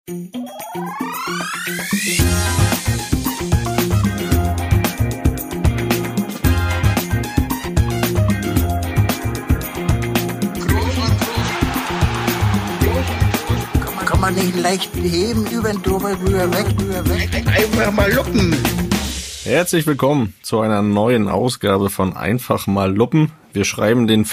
Kann man nicht leicht heben, über den drüber, rüber, weg. Einfach mal luppen. Herzlich willkommen zu einer neuen Ausgabe von Einfach mal luppen. Wir schreiben den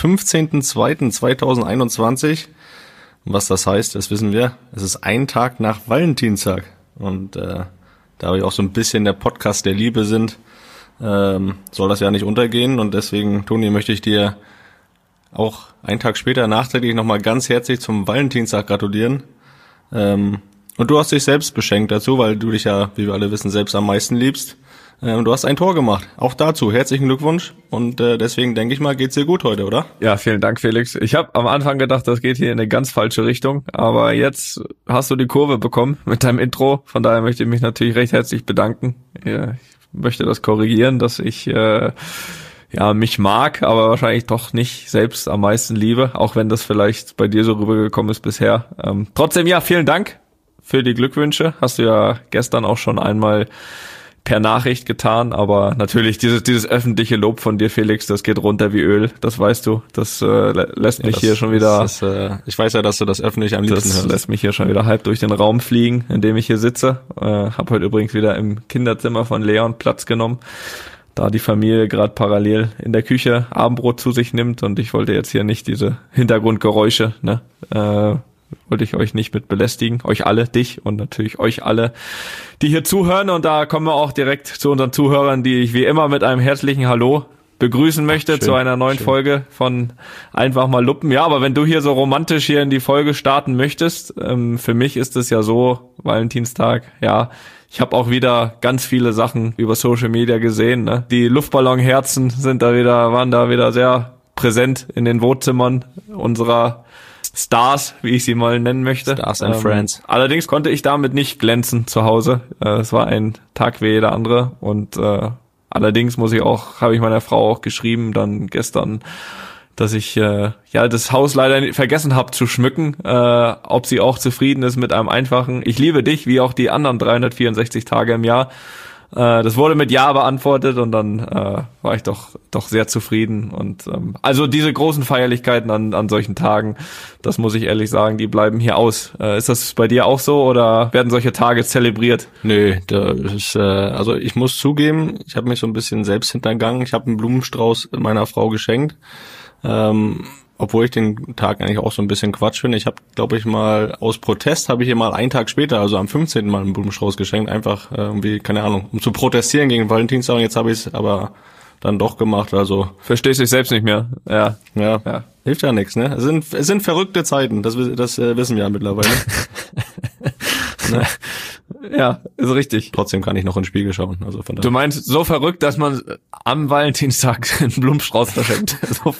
15.02.2021. Was das heißt, das wissen wir. Es ist ein Tag nach Valentinstag. Und da wir auch so ein bisschen der Podcast der Liebe sind, soll das ja nicht untergehen. Und deswegen, Toni, möchte ich dir auch einen Tag später nachträglich nochmal ganz herzlich zum Valentinstag gratulieren. Und du hast dich selbst beschenkt dazu, weil du dich ja, wie wir alle wissen, selbst am meisten liebst. Du hast ein Tor gemacht. Auch dazu herzlichen Glückwunsch. Und deswegen denke ich mal, geht's dir gut heute, oder? Ja, vielen Dank, Felix. Ich habe am Anfang gedacht, das geht hier in eine ganz falsche Richtung. Aber jetzt hast du die Kurve bekommen mit deinem Intro. Von daher möchte ich mich natürlich recht herzlich bedanken. Ja, ich möchte das korrigieren, dass ich mich mag, aber wahrscheinlich doch nicht selbst am meisten liebe. Auch wenn das vielleicht bei dir so rübergekommen ist bisher. Trotzdem, ja, vielen Dank für die Glückwünsche. Hast du ja gestern auch schon einmal per Nachricht getan, aber natürlich dieses öffentliche Lob von dir, Felix, das geht runter wie Öl, das weißt du, das lässt mich hier schon wieder... ich weiß ja, dass du das öffentlich am liebsten hörst. Das lässt mich hier schon wieder halb durch den Raum fliegen, in dem ich hier sitze. Hab heute übrigens wieder im Kinderzimmer von Leon Platz genommen, da die Familie gerade parallel in der Küche Abendbrot zu sich nimmt und ich wollte jetzt hier nicht diese Hintergrundgeräusche, wollte ich euch nicht mit belästigen, euch alle, dich und natürlich euch alle, die hier zuhören. Und da kommen wir auch direkt zu unseren Zuhörern, die ich wie immer mit einem herzlichen Hallo begrüßen möchte zu einer neuen Folge von Einfach mal luppen. Ja, aber wenn du hier so romantisch hier in die Folge starten möchtest, für mich ist es ja so, Valentinstag, ja, ich habe auch wieder ganz viele Sachen über Social Media gesehen, ne? Die Luftballonherzen waren da wieder sehr präsent in den Wohnzimmern unserer Stars, wie ich sie mal nennen möchte. Stars and Friends. Allerdings konnte ich damit nicht glänzen zu Hause. Es war ein Tag wie jeder andere und allerdings habe ich meiner Frau auch geschrieben dann gestern, dass ich das Haus leider vergessen habe zu schmücken, ob sie auch zufrieden ist mit einem einfachen Ich liebe dich, wie auch die anderen 364 Tage im Jahr. Das wurde mit Ja beantwortet und dann war ich doch sehr zufrieden und also diese großen Feierlichkeiten an solchen Tagen, das muss ich ehrlich sagen, die bleiben hier aus. Ist das bei dir auch so oder werden solche Tage zelebriert? Nö, das ist, also ich muss zugeben, ich habe mich so ein bisschen selbst hintergangen. Ich habe einen Blumenstrauß meiner Frau geschenkt, obwohl ich den Tag eigentlich auch so ein bisschen Quatsch finde. Ich habe, glaube ich, mal aus Protest habe ich ihr mal einen Tag später, also am 15. mal einen Blumenstrauß geschenkt, einfach irgendwie, keine Ahnung, um zu protestieren gegen Valentinstag. Und jetzt habe ich es aber dann doch gemacht. Also verstehst dich selbst nicht mehr. Ja. Hilft ja nichts, ne? Es sind verrückte Zeiten, das wissen wir ja mittlerweile. Ne? Ja, ist richtig. Trotzdem kann ich noch in den Spiegel schauen. Also von daher. Du meinst so verrückt, dass man am Valentinstag einen Blumenstrauß verschenkt.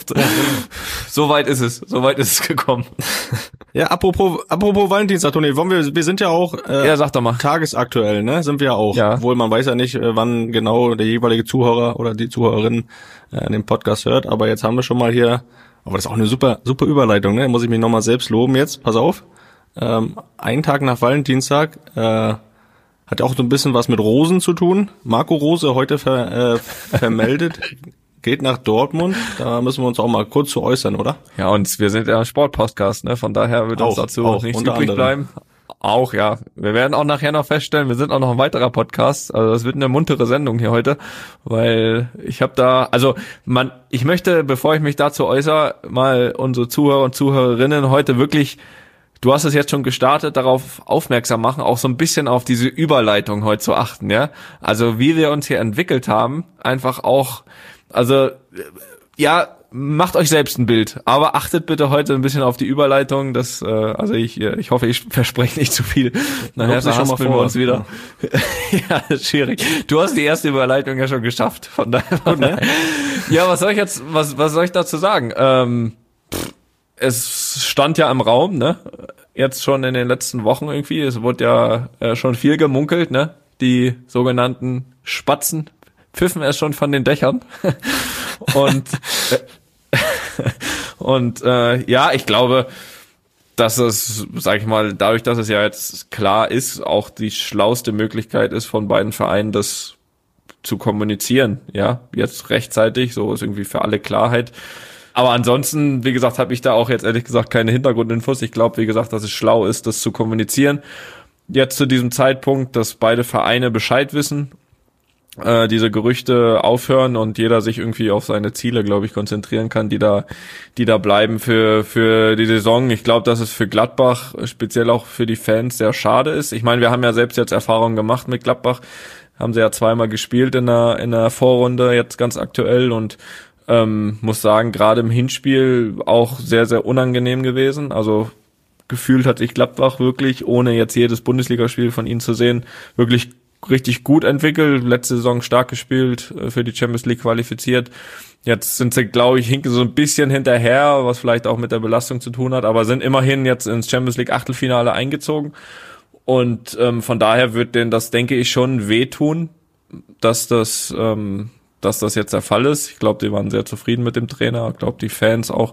So weit ist es gekommen. Ja, apropos Valentinstag, Toni, wir sind ja auch sag doch mal. Tagesaktuell, ne? Sind wir ja auch. Ja. Obwohl man weiß ja nicht, wann genau der jeweilige Zuhörer oder die Zuhörerin den Podcast hört. Aber jetzt haben wir schon mal hier, aber das ist auch eine super Überleitung, ne? Muss ich mich nochmal selbst loben jetzt. Pass auf. Einen Tag nach Valentinstag hat auch so ein bisschen was mit Rosen zu tun. Marco Rose heute vermeldet, geht nach Dortmund. Da müssen wir uns auch mal kurz zu äußern, oder? Ja, und wir sind ja ein Sportpodcast, ne? Von daher wird uns dazu auch nichts übrig bleiben. Auch, ja. Wir werden auch nachher noch feststellen, wir sind auch noch ein weiterer Podcast. Also das wird eine muntere Sendung hier heute, weil ich möchte, bevor ich mich dazu äußere, mal unsere Zuhörer und Zuhörerinnen heute wirklich, du hast es jetzt schon gestartet, darauf aufmerksam machen, auch so ein bisschen auf diese Überleitung heute zu achten, ja. Also wie wir uns hier entwickelt haben, einfach auch, also ja, macht euch selbst ein Bild, aber achtet bitte heute ein bisschen auf die Überleitung, ich hoffe, ich verspreche nicht zu viel. Nachher verhaspeln wir uns wieder. Ja, das ist schwierig. Du hast die erste Überleitung ja schon geschafft, von daher. Gut, ne? Ja, was soll ich dazu sagen? Es stand ja im Raum, ne? Jetzt schon in den letzten Wochen irgendwie. Es wurde ja schon viel gemunkelt, ne? Die sogenannten Spatzen pfiffen es schon von den Dächern. Und ja, ich glaube, dass es, sag ich mal, dadurch, dass es ja jetzt klar ist, auch die schlauste Möglichkeit ist von beiden Vereinen, das zu kommunizieren, ja, jetzt rechtzeitig, so ist irgendwie für alle Klarheit. Aber ansonsten, wie gesagt, habe ich da auch jetzt ehrlich gesagt keine Hintergrundinfos. Ich glaube, wie gesagt, dass es schlau ist, das zu kommunizieren. Jetzt zu diesem Zeitpunkt, dass beide Vereine Bescheid wissen, diese Gerüchte aufhören und jeder sich irgendwie auf seine Ziele, glaube ich, konzentrieren kann, die da bleiben für die Saison. Ich glaube, dass es für Gladbach, speziell auch für die Fans, sehr schade ist. Ich meine, wir haben ja selbst jetzt Erfahrungen gemacht mit Gladbach, haben sie ja zweimal gespielt in der Vorrunde, jetzt ganz aktuell, und muss sagen, gerade im Hinspiel auch sehr, sehr unangenehm gewesen. Also gefühlt hat sich Gladbach wirklich, ohne jetzt jedes Bundesligaspiel von ihnen zu sehen, wirklich richtig gut entwickelt, letzte Saison stark gespielt, für die Champions League qualifiziert. Jetzt sind sie, glaube ich, hinken so ein bisschen hinterher, was vielleicht auch mit der Belastung zu tun hat, aber sind immerhin jetzt ins Champions League Achtelfinale eingezogen. Und von daher wird denen das, denke ich, schon wehtun, dass das jetzt der Fall ist. Ich glaube, die waren sehr zufrieden mit dem Trainer. Ich glaube, die Fans auch,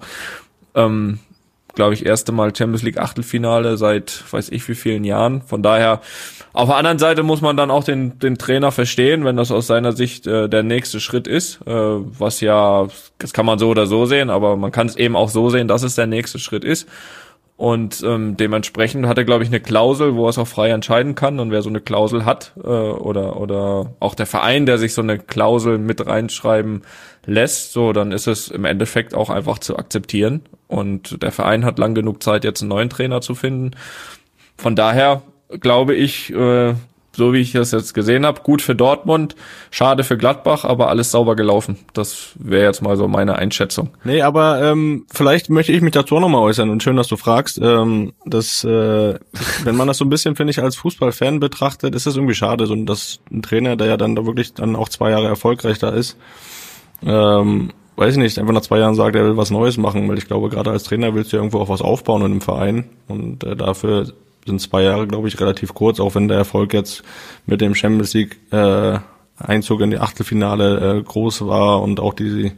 glaube ich, erste Mal Champions League Achtelfinale seit weiß ich wie vielen Jahren. Von daher, auf der anderen Seite muss man dann auch den Trainer verstehen, wenn das aus seiner Sicht der nächste Schritt ist, was ja, das kann man so oder so sehen, aber man kann es eben auch so sehen, dass es der nächste Schritt ist. Und dementsprechend hat er, glaube ich, eine Klausel, wo er es auch frei entscheiden kann. Und wer so eine Klausel hat, oder auch der Verein, der sich so eine Klausel mit reinschreiben lässt, so, dann ist es im Endeffekt auch einfach zu akzeptieren. Und der Verein hat lang genug Zeit, jetzt einen neuen Trainer zu finden. Von daher glaube ich, so wie ich das jetzt gesehen habe, gut für Dortmund, schade für Gladbach, aber alles sauber gelaufen. Das wäre jetzt mal so meine Einschätzung. Nee, aber vielleicht möchte ich mich dazu auch nochmal äußern, und schön, dass du fragst. Wenn man das so ein bisschen, finde ich, als Fußballfan betrachtet, ist es irgendwie schade, so dass ein Trainer, der ja dann da wirklich dann auch 2 Jahre erfolgreich da ist, weiß ich nicht, einfach nach 2 Jahren sagt, er will was Neues machen, weil ich glaube, gerade als Trainer willst du ja irgendwo auch was aufbauen in einem Verein, und dafür sind 2 Jahre, glaube ich, relativ kurz, auch wenn der Erfolg jetzt mit dem Champions League Einzug in die Achtelfinale groß war und auch die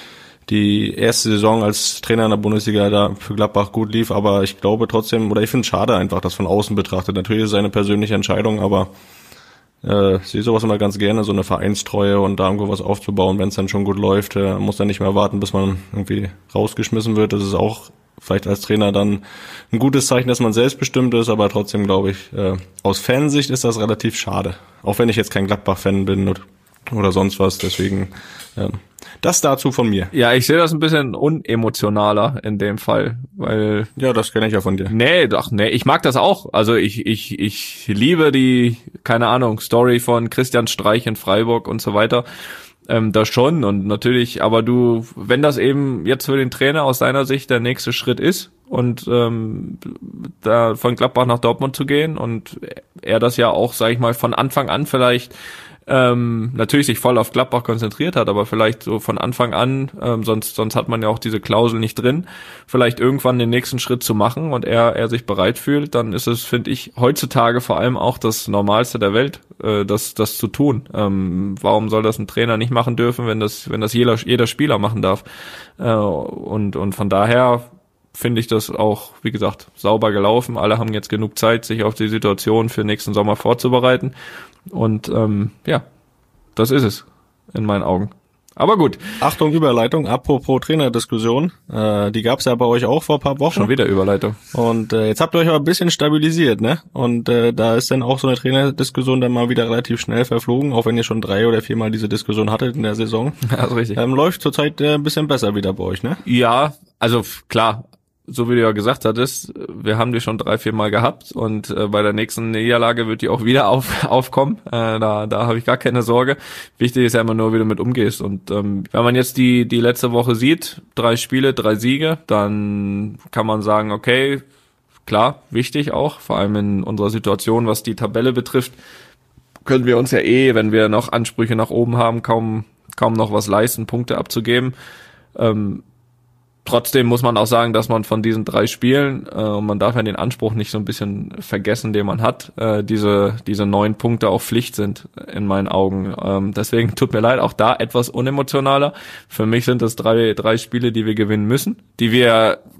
erste Saison als Trainer in der Bundesliga da für Gladbach gut lief, aber ich glaube trotzdem, oder ich finde es schade einfach, das von außen betrachtet. Natürlich ist es eine persönliche Entscheidung, aber sehe sowas immer ganz gerne, so eine Vereinstreue und da irgendwo was aufzubauen, wenn es dann schon gut läuft, muss dann nicht mehr warten, bis man irgendwie rausgeschmissen wird. Das ist auch vielleicht als Trainer dann ein gutes Zeichen, dass man selbstbestimmt ist, aber trotzdem glaube ich, aus Fansicht ist das relativ schade. Auch wenn ich jetzt kein Gladbach-Fan bin oder sonst was, deswegen das dazu von mir. Ja, ich sehe das ein bisschen unemotionaler in dem Fall, weil... Ja, das kenne ich ja von dir. Nee, ich mag das auch. Also ich liebe die, keine Ahnung, Story von Christian Streich in Freiburg und so weiter. Das schon, und natürlich, aber wenn das eben jetzt für den Trainer aus seiner Sicht der nächste Schritt ist und da von Gladbach nach Dortmund zu gehen und er das ja auch, sag ich mal, von Anfang an vielleicht natürlich sich voll auf Gladbach konzentriert hat, aber vielleicht so von Anfang an, sonst hat man ja auch diese Klausel nicht drin, vielleicht irgendwann den nächsten Schritt zu machen und er sich bereit fühlt, dann ist es, finde ich, heutzutage vor allem auch das Normalste der Welt, das zu tun. Warum soll das ein Trainer nicht machen dürfen, wenn das jeder Spieler machen darf? Und von daher finde ich das auch, wie gesagt, sauber gelaufen. Alle haben jetzt genug Zeit, sich auf die Situation für nächsten Sommer vorzubereiten. Und ja, das ist es in meinen Augen. Aber gut. Achtung, Überleitung, apropos Trainerdiskussion. Die gab's ja bei euch auch vor ein paar Wochen. Schon wieder Überleitung. Und jetzt habt ihr euch aber ein bisschen stabilisiert, ne? Und da ist dann auch so eine Trainerdiskussion dann mal wieder relativ schnell verflogen, auch wenn ihr schon 3 oder 4 Mal diese Diskussion hattet in der Saison. Also richtig. Läuft zurzeit ein bisschen besser wieder bei euch, ne? Ja, also klar. So wie du ja gesagt hattest, wir haben die schon 3, 4 Mal gehabt und bei der nächsten Niederlage wird die auch wieder aufkommen. Da habe ich gar keine Sorge. Wichtig ist ja immer nur, wie du mit umgehst. Und wenn man jetzt die letzte Woche sieht, 3 Spiele, 3 Siege, dann kann man sagen, okay, klar, wichtig auch, vor allem in unserer Situation, was die Tabelle betrifft, können wir uns ja wenn wir noch Ansprüche nach oben haben, kaum noch was leisten, Punkte abzugeben. Trotzdem muss man auch sagen, dass man von diesen 3 Spielen, man darf ja den Anspruch nicht so ein bisschen vergessen, den man hat, diese 9 Punkte auch Pflicht sind in meinen Augen. Deswegen tut mir leid, auch da etwas unemotionaler. Für mich sind das 3 Spiele, die wir gewinnen müssen, die wir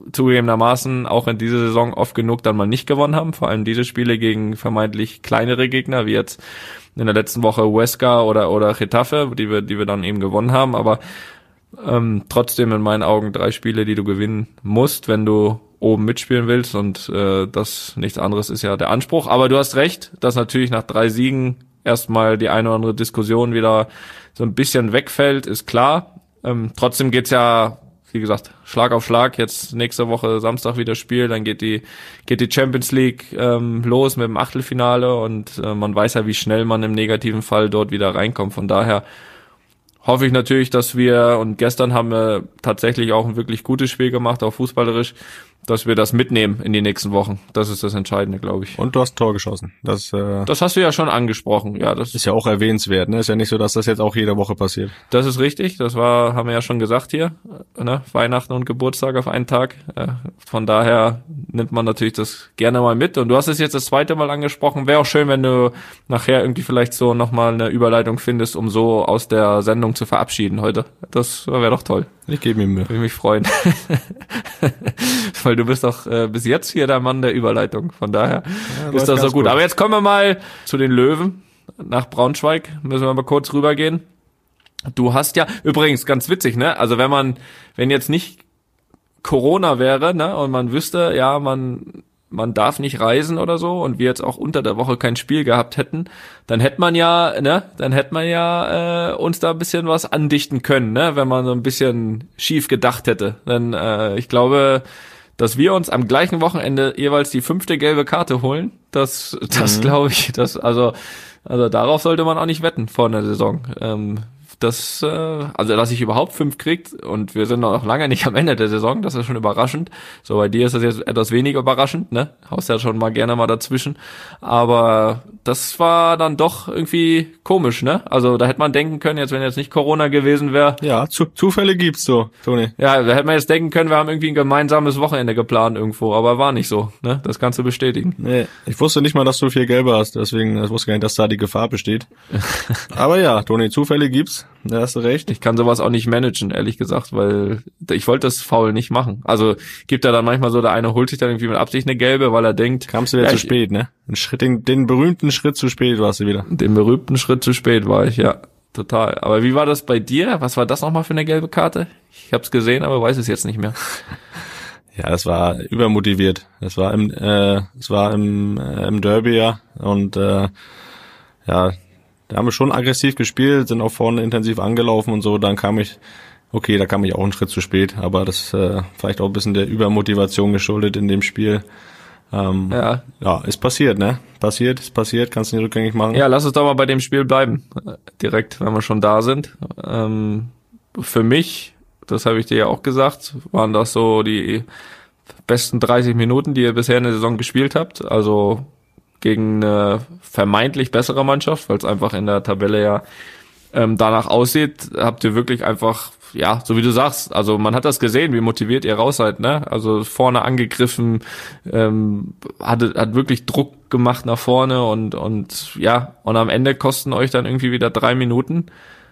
zugegebenermaßen auch in dieser Saison oft genug dann mal nicht gewonnen haben, vor allem diese Spiele gegen vermeintlich kleinere Gegner, wie jetzt in der letzten Woche Huesca oder Getafe, die wir dann eben gewonnen haben, aber trotzdem in meinen Augen 3 Spiele, die du gewinnen musst, wenn du oben mitspielen willst, und das nichts anderes ist ja der Anspruch. Aber du hast recht, dass natürlich nach 3 Siegen erstmal die eine oder andere Diskussion wieder so ein bisschen wegfällt, ist klar. Trotzdem geht's ja, wie gesagt, Schlag auf Schlag. Jetzt nächste Woche Samstag wieder Spiel, dann geht die Champions League los mit dem Achtelfinale, und man weiß ja, wie schnell man im negativen Fall dort wieder reinkommt. Von daher hoffe ich natürlich, dass wir, und gestern haben wir tatsächlich auch ein wirklich gutes Spiel gemacht, auch fußballerisch, dass wir das mitnehmen in die nächsten Wochen. Das ist das Entscheidende, glaube ich. Und du hast ein Tor geschossen. Das hast du ja schon angesprochen. Ja, das ist ja auch erwähnenswert, ne? Ist ja nicht so, dass das jetzt auch jede Woche passiert. Das ist richtig. Haben wir ja schon gesagt hier, ne? Weihnachten und Geburtstag auf einen Tag. Von daher nimmt man natürlich das gerne mal mit. Und du hast es jetzt das 2. Mal angesprochen. Wäre auch schön, wenn du nachher irgendwie vielleicht so nochmal eine Überleitung findest, um so aus der Sendung zu verabschieden heute. Das wäre doch toll. Ich gebe mir Mühe. Würde mich freuen. Weil du bist doch bis jetzt hier der Mann der Überleitung. Von daher ist das so gut. Aber jetzt kommen wir mal zu den Löwen. Nach Braunschweig müssen wir mal kurz rübergehen. Du hast ja, übrigens ganz witzig, ne? Also wenn jetzt nicht Corona wäre, ne, und man wüsste, ja, man darf nicht reisen oder so, und wir jetzt auch unter der Woche kein Spiel gehabt hätten, dann hätte man ja uns da ein bisschen was andichten können, ne, wenn man so ein bisschen schief gedacht hätte. Denn ich glaube, dass wir uns am gleichen Wochenende jeweils die 5. gelbe Karte holen, das glaube ich, also darauf sollte man auch nicht wetten vor einer Saison. Dass ich überhaupt 5 kriegt, und wir sind noch lange nicht am Ende der Saison, das ist schon überraschend. So, bei dir ist das jetzt etwas weniger überraschend, ne? Haust ja schon mal gerne mal dazwischen. Aber das war dann doch irgendwie komisch, ne? Also da hätte man denken können, jetzt wenn jetzt nicht Corona gewesen wäre. Ja, Zufälle gibt's so, Toni. Ja, da hätte man jetzt denken können, wir haben irgendwie ein gemeinsames Wochenende geplant irgendwo, aber war nicht so, ne? Das kannst du bestätigen. Nee, ich wusste nicht mal, dass du 4 Gelbe hast, deswegen, ich wusste gar nicht, dass da die Gefahr besteht. Aber ja, Toni, Zufälle gibt's. Da hast du recht. Ich kann sowas auch nicht managen, ehrlich gesagt, weil ich wollte das faul nicht machen. Also gibt da dann manchmal so, der eine holt sich dann irgendwie mit Absicht eine gelbe, weil er denkt... Kamst du wieder zu spät, ne? Den berühmten Schritt zu spät warst du wieder. Den berühmten Schritt zu spät war ich, ja. Total. Aber wie war das bei dir? Was war das nochmal für eine gelbe Karte? Ich hab's gesehen, aber weiß es jetzt nicht mehr. Ja, das war übermotiviert. Das war im Derby, ja. Und ja, da haben wir schon aggressiv gespielt, sind auch vorne intensiv angelaufen und so. Dann kam ich auch einen Schritt zu spät, aber das vielleicht auch ein bisschen der Übermotivation geschuldet in dem Spiel. Ja, ist passiert, ne? Ist passiert, kannst du nicht rückgängig machen. Ja, lass uns doch mal bei dem Spiel bleiben, direkt, wenn wir schon da sind. Für mich, das habe ich dir ja auch gesagt, waren das so die besten 30 Minuten, die ihr bisher in der Saison gespielt habt. Also gegen eine vermeintlich bessere Mannschaft, weil es einfach in der Tabelle ja danach aussieht, habt ihr wirklich einfach, ja, so wie du sagst, also man hat das gesehen, wie motiviert ihr raus seid, ne? Also vorne angegriffen, hat wirklich Druck gemacht nach vorne, und am Ende kosten euch dann irgendwie wieder 3 Minuten,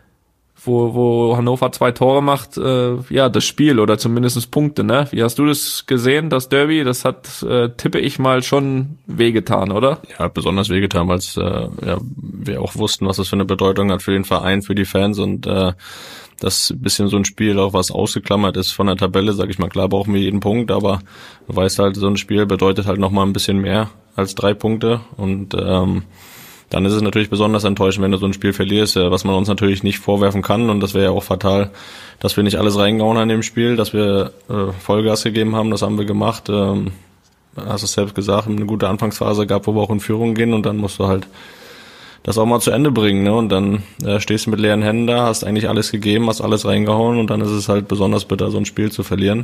wo Hannover 2 Tore macht, das Spiel oder zumindest Punkte, ne? Wie hast du das gesehen, das Derby? Das hat, tippe ich mal, schon wehgetan, oder? Ja, besonders wehgetan, weil wir auch wussten, was das für eine Bedeutung hat für den Verein, für die Fans, und das bisschen so ein Spiel auch, was ausgeklammert ist von der Tabelle, sag ich mal, klar brauchen wir jeden Punkt, aber du weißt halt, so ein Spiel bedeutet halt nochmal ein bisschen mehr als 3 Punkte, und dann ist es natürlich besonders enttäuschend, wenn du so ein Spiel verlierst, was man uns natürlich nicht vorwerfen kann, und das wäre ja auch fatal, dass wir nicht alles reingehauen haben in dem Spiel, dass wir Vollgas gegeben haben, das haben wir gemacht. Hast du selbst gesagt, eine gute Anfangsphase gab, wo wir auch in Führung gehen, und dann musst du halt das auch mal zu Ende bringen, ne? Und dann stehst du mit leeren Händen da, hast eigentlich alles gegeben, hast alles reingehauen, und dann ist es halt besonders bitter, so ein Spiel zu verlieren.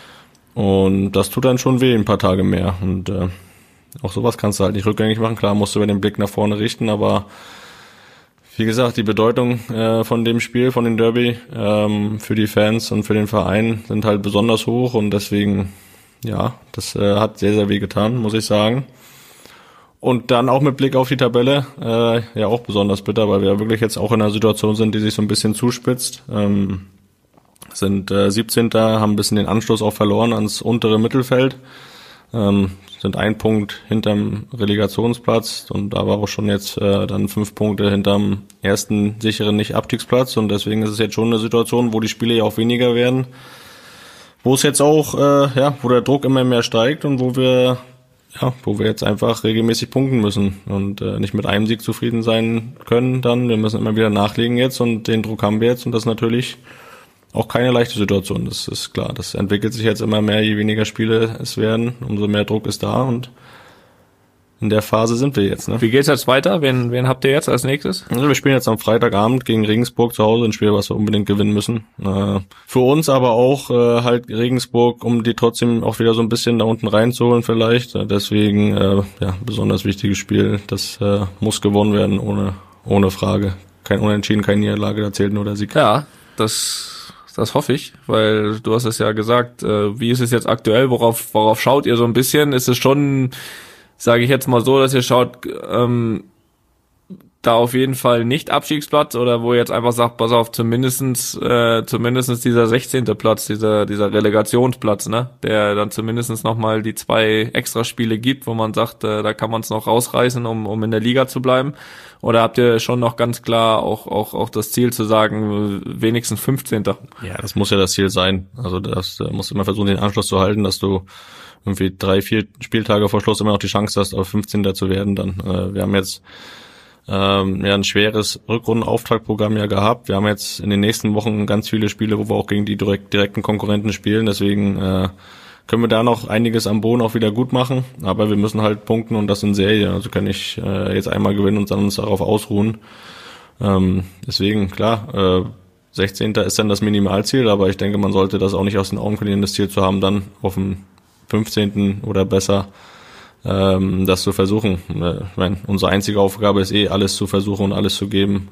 Und das tut dann schon weh, ein paar Tage mehr, und auch sowas kannst du halt nicht rückgängig machen. Klar musst du über den Blick nach vorne richten, aber wie gesagt, die Bedeutung von dem Spiel, von dem Derby für die Fans und für den Verein sind halt besonders hoch, und deswegen, ja, das hat sehr, sehr weh getan, muss ich sagen. Und dann auch mit Blick auf die Tabelle, auch besonders bitter, weil wir wirklich jetzt auch in einer Situation sind, die sich so ein bisschen zuspitzt. sind 17. haben ein bisschen den Anschluss auch verloren ans untere Mittelfeld, sind 1 Punkt hinterm Relegationsplatz und da war auch schon jetzt dann 5 Punkte hinterm ersten sicheren Nicht-Abstiegsplatz und deswegen ist es jetzt schon eine Situation, wo die Spiele ja auch weniger werden, wo es jetzt auch, wo der Druck immer mehr steigt und wo wir jetzt einfach regelmäßig punkten müssen und nicht mit einem Sieg zufrieden sein können dann. Wir müssen immer wieder nachlegen jetzt und den Druck haben wir jetzt und das ist natürlich auch keine leichte Situation, das ist klar. Das entwickelt sich jetzt immer mehr, je weniger Spiele es werden, umso mehr Druck ist da und in der Phase sind wir jetzt. Ne? Wie geht's jetzt weiter? Wen habt ihr jetzt als nächstes? Also wir spielen jetzt am Freitagabend gegen Regensburg zu Hause, ein Spiel, was wir unbedingt gewinnen müssen. Für uns aber auch halt Regensburg, um die trotzdem auch wieder so ein bisschen da unten reinzuholen vielleicht. Deswegen besonders wichtiges Spiel, das muss gewonnen werden, ohne Frage. Kein Unentschieden, keine Niederlage, da zählt nur der Sieg. Ja, das hoffe ich, weil du hast es ja gesagt, wie ist es jetzt aktuell, worauf schaut ihr so ein bisschen? Ist es schon, sage ich jetzt mal so, dass ihr schaut, da auf jeden Fall nicht Abstiegsplatz oder wo ihr jetzt einfach sagt, pass auf, zumindestens dieser 16. Platz, dieser Relegationsplatz, ne, der dann zumindestens nochmal die 2 Extraspiele gibt, wo man sagt, da kann man es noch rausreißen, um in der Liga zu bleiben. Oder habt ihr schon noch ganz klar auch das Ziel zu sagen, wenigstens 15. Ja, das muss ja das Ziel sein. Also das musst du immer versuchen, den Anschluss zu halten, dass du irgendwie 3-4 Spieltage vor Schluss immer noch die Chance hast, auf 15. zu werden. Dann wir haben jetzt ein schweres Rückrundenauftaktprogramm ja gehabt. Wir haben jetzt in den nächsten Wochen ganz viele Spiele, wo wir auch gegen die direkten Konkurrenten spielen. Deswegen können wir da noch einiges am Boden auch wieder gut machen. Aber wir müssen halt punkten und das in Serie. Also kann ich jetzt einmal gewinnen und dann uns darauf ausruhen. Deswegen, klar, 16. ist dann das Minimalziel, aber ich denke, man sollte das auch nicht aus den Augen verlieren, das Ziel zu haben, dann auf dem 15. oder besser das zu versuchen. Ich meine, unsere einzige Aufgabe ist alles zu versuchen und alles zu geben.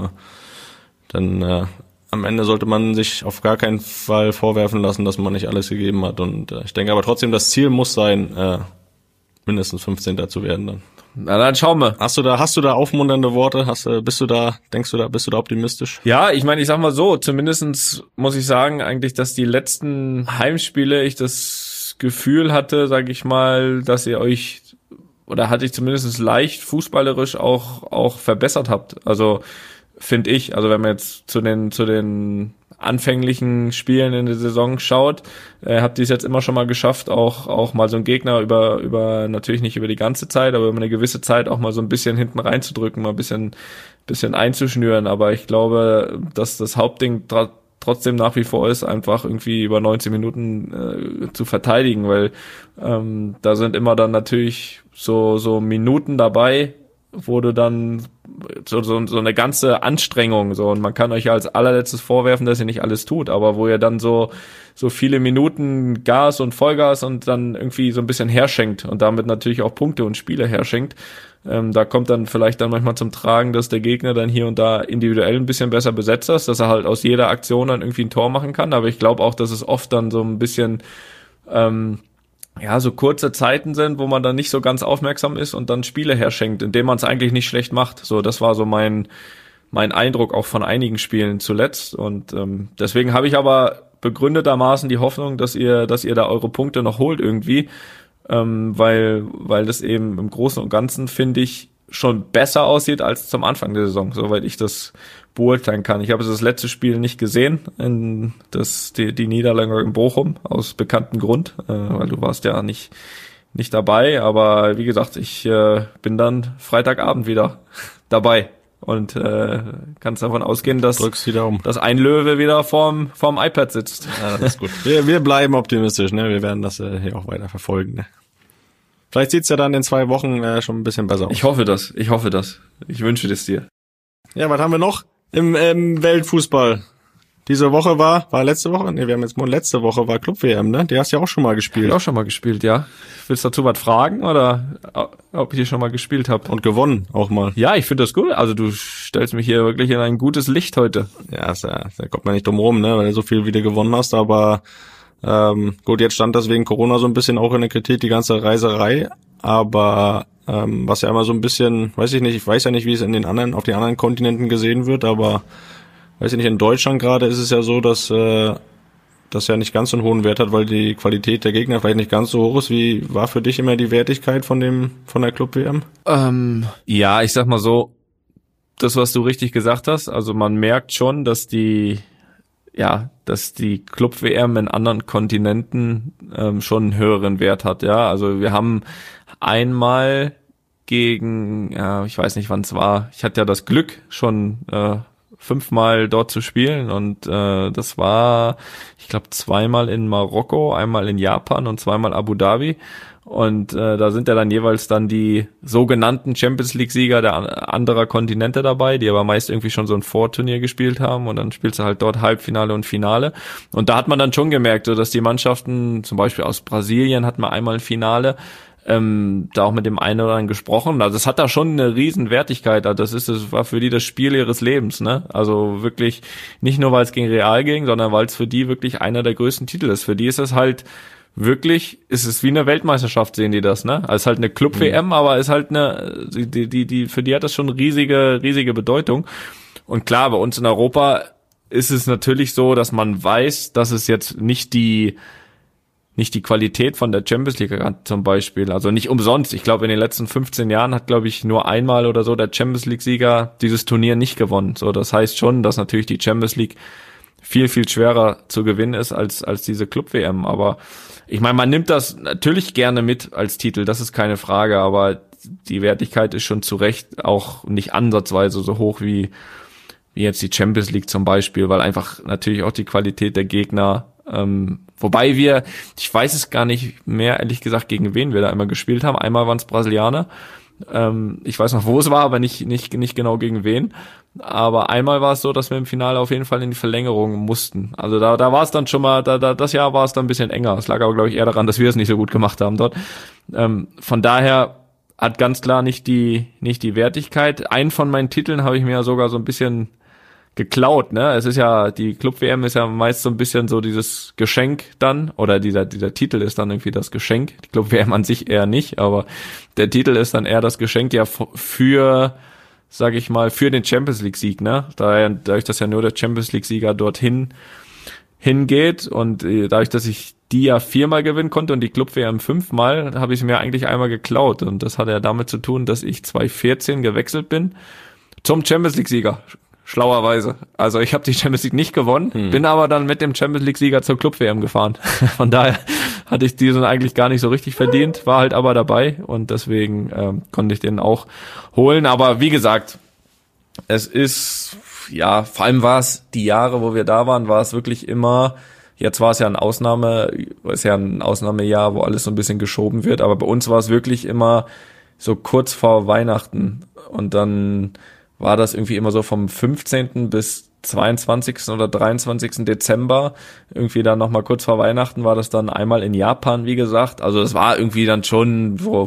Dann am Ende sollte man sich auf gar keinen Fall vorwerfen lassen, dass man nicht alles gegeben hat. Und ich denke aber trotzdem, das Ziel muss sein, mindestens 15. zu werden dann. Na dann schauen wir. Hast du da aufmunternde Worte? Bist du da optimistisch? Ja, ich meine, ich sag mal so, zumindestens muss ich sagen eigentlich, dass die letzten Heimspiele ich das Gefühl hatte, sage ich mal, dass ihr euch, oder hatte ich zumindest leicht fußballerisch auch verbessert habt. Also finde ich, also wenn man jetzt zu den anfänglichen Spielen in der Saison schaut, habt ihr es jetzt immer schon mal geschafft, auch mal so einen Gegner über natürlich nicht über die ganze Zeit, aber über eine gewisse Zeit auch mal so ein bisschen hinten reinzudrücken, mal ein bisschen einzuschnüren. Aber ich glaube, dass das Hauptding trotzdem nach wie vor ist, einfach irgendwie über 90 Minuten zu verteidigen, weil da sind immer dann natürlich so Minuten dabei, wo du dann so eine ganze Anstrengung, so, und man kann euch ja als allerletztes vorwerfen, dass ihr nicht alles tut, aber wo ihr dann so viele Minuten Gas und Vollgas und dann irgendwie so ein bisschen herschenkt und damit natürlich auch Punkte und Spiele herschenkt, da kommt dann vielleicht dann manchmal zum Tragen, dass der Gegner dann hier und da individuell ein bisschen besser besetzt ist, dass er halt aus jeder Aktion dann irgendwie ein Tor machen kann, aber ich glaube auch, dass es oft dann so ein bisschen so kurze Zeiten sind, wo man dann nicht so ganz aufmerksam ist und dann Spiele herschenkt, indem man es eigentlich nicht schlecht macht. So, das war so mein Eindruck auch von einigen Spielen zuletzt. Und deswegen habe ich aber begründetermaßen die Hoffnung, dass ihr da eure Punkte noch holt irgendwie, weil das eben im Großen und Ganzen, finde ich, schon besser aussieht als zum Anfang der Saison, soweit ich das beurteilen kann. Ich habe das letzte Spiel nicht gesehen, die Niederlage in Bochum, aus bekanntem Grund, weil du warst ja nicht dabei, aber wie gesagt, ich bin dann Freitagabend wieder dabei und kannst davon ausgehen, dass ein Löwe wieder vorm iPad sitzt. Ja, das ist gut. Wir bleiben optimistisch, ne? Wir werden das hier auch weiter verfolgen, ne? Vielleicht sieht's ja dann in 2 Wochen schon ein bisschen besser aus. Ich hoffe das. Ich wünsche das dir. Ja, was haben wir noch im Weltfußball? Diese Woche war letzte Woche? Ne, wir haben jetzt letzte Woche war Club-WM, ne? Die hast du ja auch schon mal gespielt. Ich habe auch schon mal gespielt, ja. Willst du dazu was fragen oder ob ich hier schon mal gespielt habe? Und gewonnen auch mal. Ja, ich finde das gut. Also du stellst mich hier wirklich in ein gutes Licht heute. Ja, da kommt man nicht drum rum, ne? Weil du so viel wieder gewonnen hast, aber gut, jetzt stand das wegen Corona so ein bisschen auch in der Kritik, die ganze Reiserei, aber was ja immer so ein bisschen, ich weiß ja nicht, wie es auf den anderen Kontinenten gesehen wird, aber weiß ich nicht, in Deutschland gerade ist es ja so, dass das ja nicht ganz so einen hohen Wert hat, weil die Qualität der Gegner vielleicht nicht ganz so hoch ist. Wie war für dich immer die Wertigkeit von der Club-WM? Ja, ich sag mal so, das, was du richtig gesagt hast, also man merkt schon, dass die Club-WM in anderen Kontinenten schon einen höheren Wert hat, ja. Also wir haben einmal gegen, ich weiß nicht, wann es war, ich hatte ja das Glück, schon 5-mal dort zu spielen und das war, ich glaube, 2-mal in Marokko, einmal in Japan und 2-mal Abu Dhabi. Und da sind ja dann jeweils dann die sogenannten Champions-League-Sieger der anderer Kontinente dabei, die aber meist irgendwie schon so ein Vorturnier gespielt haben und dann spielst du halt dort Halbfinale und Finale. Und da hat man dann schon gemerkt, so dass die Mannschaften, zum Beispiel aus Brasilien hatten wir einmal ein Finale, da auch mit dem einen oder anderen gesprochen. Also es hat da schon eine Riesenwertigkeit. Also das war für die das Spiel ihres Lebens, ne? Also wirklich nicht nur, weil es gegen Real ging, sondern weil es für die wirklich einer der größten Titel ist. Für die ist es halt wirklich, ist es wie eine Weltmeisterschaft, sehen die das, ne? Also es ist halt eine Club-WM, aber ist halt eine, die für die hat das schon riesige Bedeutung. Und klar, bei uns in Europa ist es natürlich so, dass man weiß, dass es jetzt nicht die Qualität von der Champions League hat, zum Beispiel. Also nicht umsonst. Ich glaube, in den letzten 15 Jahren hat, glaube ich, nur einmal oder so der Champions League-Sieger dieses Turnier nicht gewonnen. So, das heißt schon, dass natürlich die Champions League viel schwerer zu gewinnen ist als diese Club-WM. Aber ich meine, man nimmt das natürlich gerne mit als Titel, das ist keine Frage, aber die Wertigkeit ist schon zu Recht auch nicht ansatzweise so hoch wie jetzt die Champions League zum Beispiel, weil einfach natürlich auch die Qualität der Gegner, wobei ich weiß es gar nicht mehr, ehrlich gesagt, gegen wen wir da immer gespielt haben. Einmal waren es Brasilianer. Ich weiß noch, wo es war, aber nicht genau gegen wen. Aber einmal war es so, dass wir im Finale auf jeden Fall in die Verlängerung mussten. Also da war es dann schon mal, das Jahr war es dann ein bisschen enger. Es lag aber, glaube ich, eher daran, dass wir es nicht so gut gemacht haben dort. Von daher hat ganz klar nicht die Wertigkeit. Einen von meinen Titeln habe ich mir ja sogar so ein bisschen geklaut, ne? Es ist ja, die Club-WM ist ja meist so ein bisschen so dieses Geschenk dann, oder dieser Titel ist dann irgendwie das Geschenk. Die Club-WM an sich eher nicht, aber der Titel ist dann eher das Geschenk ja für, sag ich mal, für den Champions-League-Sieg, ne? Dadurch, dass ja nur der Champions-League-Sieger dorthin hingeht und dadurch, dass ich die ja 4-mal gewinnen konnte und die Club-WM 5-mal, habe ich es mir eigentlich einmal geklaut und das hat ja damit zu tun, dass ich 2014 gewechselt bin zum Champions-League-Sieger. Schlauerweise. Also ich habe die Champions League nicht gewonnen, bin aber dann mit dem Champions League-Sieger zur Club-WM gefahren. Von daher hatte ich diesen eigentlich gar nicht so richtig verdient, war halt aber dabei und deswegen konnte ich den auch holen. Aber wie gesagt, es ist, ja, vor allem war es die Jahre, wo wir da waren, war es wirklich immer, jetzt war es ja ein Ausnahmejahr, wo alles so ein bisschen geschoben wird, aber bei uns war es wirklich immer so kurz vor Weihnachten und dann war das irgendwie immer so vom 15. bis 22. oder 23. Dezember, irgendwie dann nochmal kurz vor Weihnachten war das dann einmal in Japan, wie gesagt. Also es war irgendwie dann schon so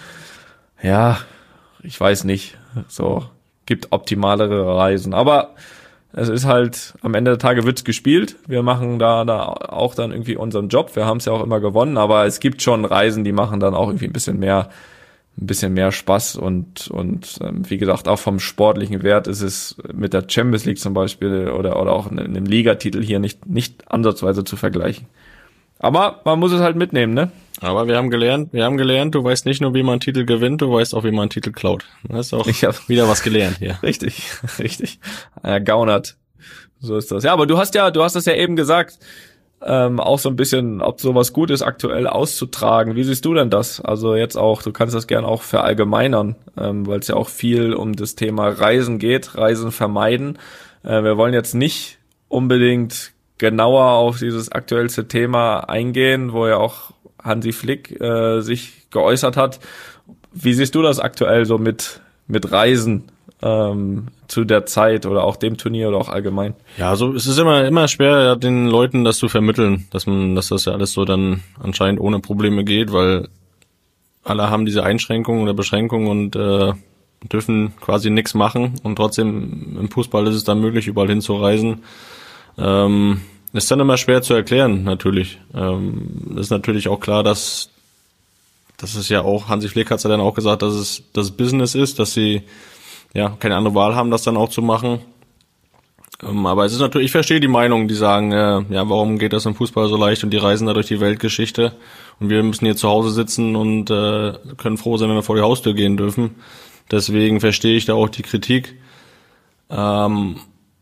ich weiß nicht, so gibt optimalere Reisen. Aber es ist halt, am Ende der Tage wird's gespielt. Wir machen da auch dann irgendwie unseren Job. Wir haben es ja auch immer gewonnen, aber es gibt schon Reisen, die machen dann auch irgendwie ein bisschen mehr Spaß und wie gesagt, auch vom sportlichen Wert ist es mit der Champions League zum Beispiel oder auch einem Ligatitel hier nicht ansatzweise zu vergleichen. Aber man muss es halt mitnehmen, ne? Aber wir haben gelernt, du weißt nicht nur, wie man einen Titel gewinnt, du weißt auch, wie man einen Titel klaut. Das ist auch wieder was gelernt hier. Richtig. Ja, gaunert. So ist das. Ja, aber du hast das ja eben gesagt, auch so ein bisschen, ob sowas gut ist, aktuell auszutragen. Wie siehst du denn das? Also jetzt auch, du kannst das gerne auch verallgemeinern, weil es ja auch viel um das Thema Reisen geht, Reisen vermeiden. Wir wollen jetzt nicht unbedingt genauer auf dieses aktuellste Thema eingehen, wo ja auch Hansi Flick sich geäußert hat. Wie siehst du das aktuell so mit Reisen zu der Zeit oder auch dem Turnier oder auch allgemein? Ja, so es ist immer schwer, den Leuten das zu vermitteln, dass das ja alles so dann anscheinend ohne Probleme geht, weil alle haben diese Einschränkungen oder Beschränkungen und dürfen quasi nichts machen und trotzdem im Fußball ist es dann möglich, überall hinzureisen. Ist dann immer schwer zu erklären, natürlich. Ist natürlich auch klar, dass es ja auch, Hansi Flick hat es ja dann auch gesagt, dass es Business ist, dass sie ja keine andere Wahl haben, das dann auch zu machen. Aber es ist natürlich, ich verstehe die Meinung, die sagen, ja, warum geht das im Fußball so leicht und die reisen da durch die Weltgeschichte und wir müssen hier zu Hause sitzen und können froh sein, wenn wir vor die Haustür gehen dürfen. Deswegen verstehe ich da auch die Kritik. Aber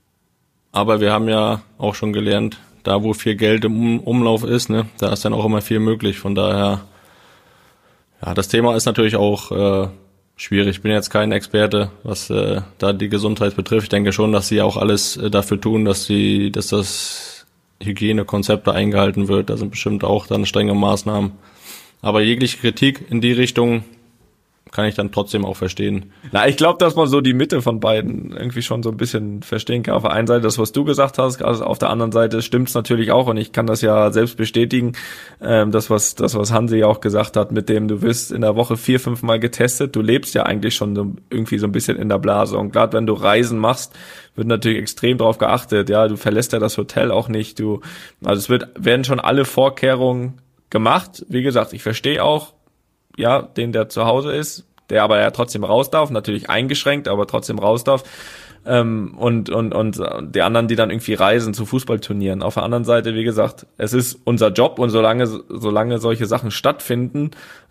wir haben ja auch schon gelernt, da wo viel Geld im Umlauf ist, ne, da ist dann auch immer viel möglich. Von daher, ja, das Thema ist natürlich auch schwierig. Ich bin jetzt kein Experte, was da die Gesundheit betrifft. Ich denke schon, dass sie auch alles dafür tun, dass das Hygienekonzept da eingehalten wird. Da sind bestimmt auch dann strenge Maßnahmen. Aber jegliche Kritik in die Richtung kann ich dann trotzdem auch verstehen. Na, ich glaube, dass man so die Mitte von beiden irgendwie schon so ein bisschen verstehen kann. Auf der einen Seite das, was du gesagt hast, also auf der anderen Seite stimmt's natürlich auch und ich kann das ja selbst bestätigen, das was Hansi auch gesagt hat, mit dem du wirst in der Woche 4-5 Mal getestet, du lebst ja eigentlich schon so, irgendwie so ein bisschen in der Blase und gerade wenn du Reisen machst, wird natürlich extrem drauf geachtet, ja, du verlässt ja das Hotel auch nicht, also werden schon alle Vorkehrungen gemacht. Wie gesagt, ich verstehe auch, ja, der zu Hause ist, der aber ja trotzdem raus darf, natürlich eingeschränkt, aber trotzdem raus darf. Und die anderen, die dann irgendwie reisen zu Fußballturnieren. Auf der anderen Seite, wie gesagt, es ist unser Job und solange solche Sachen stattfinden,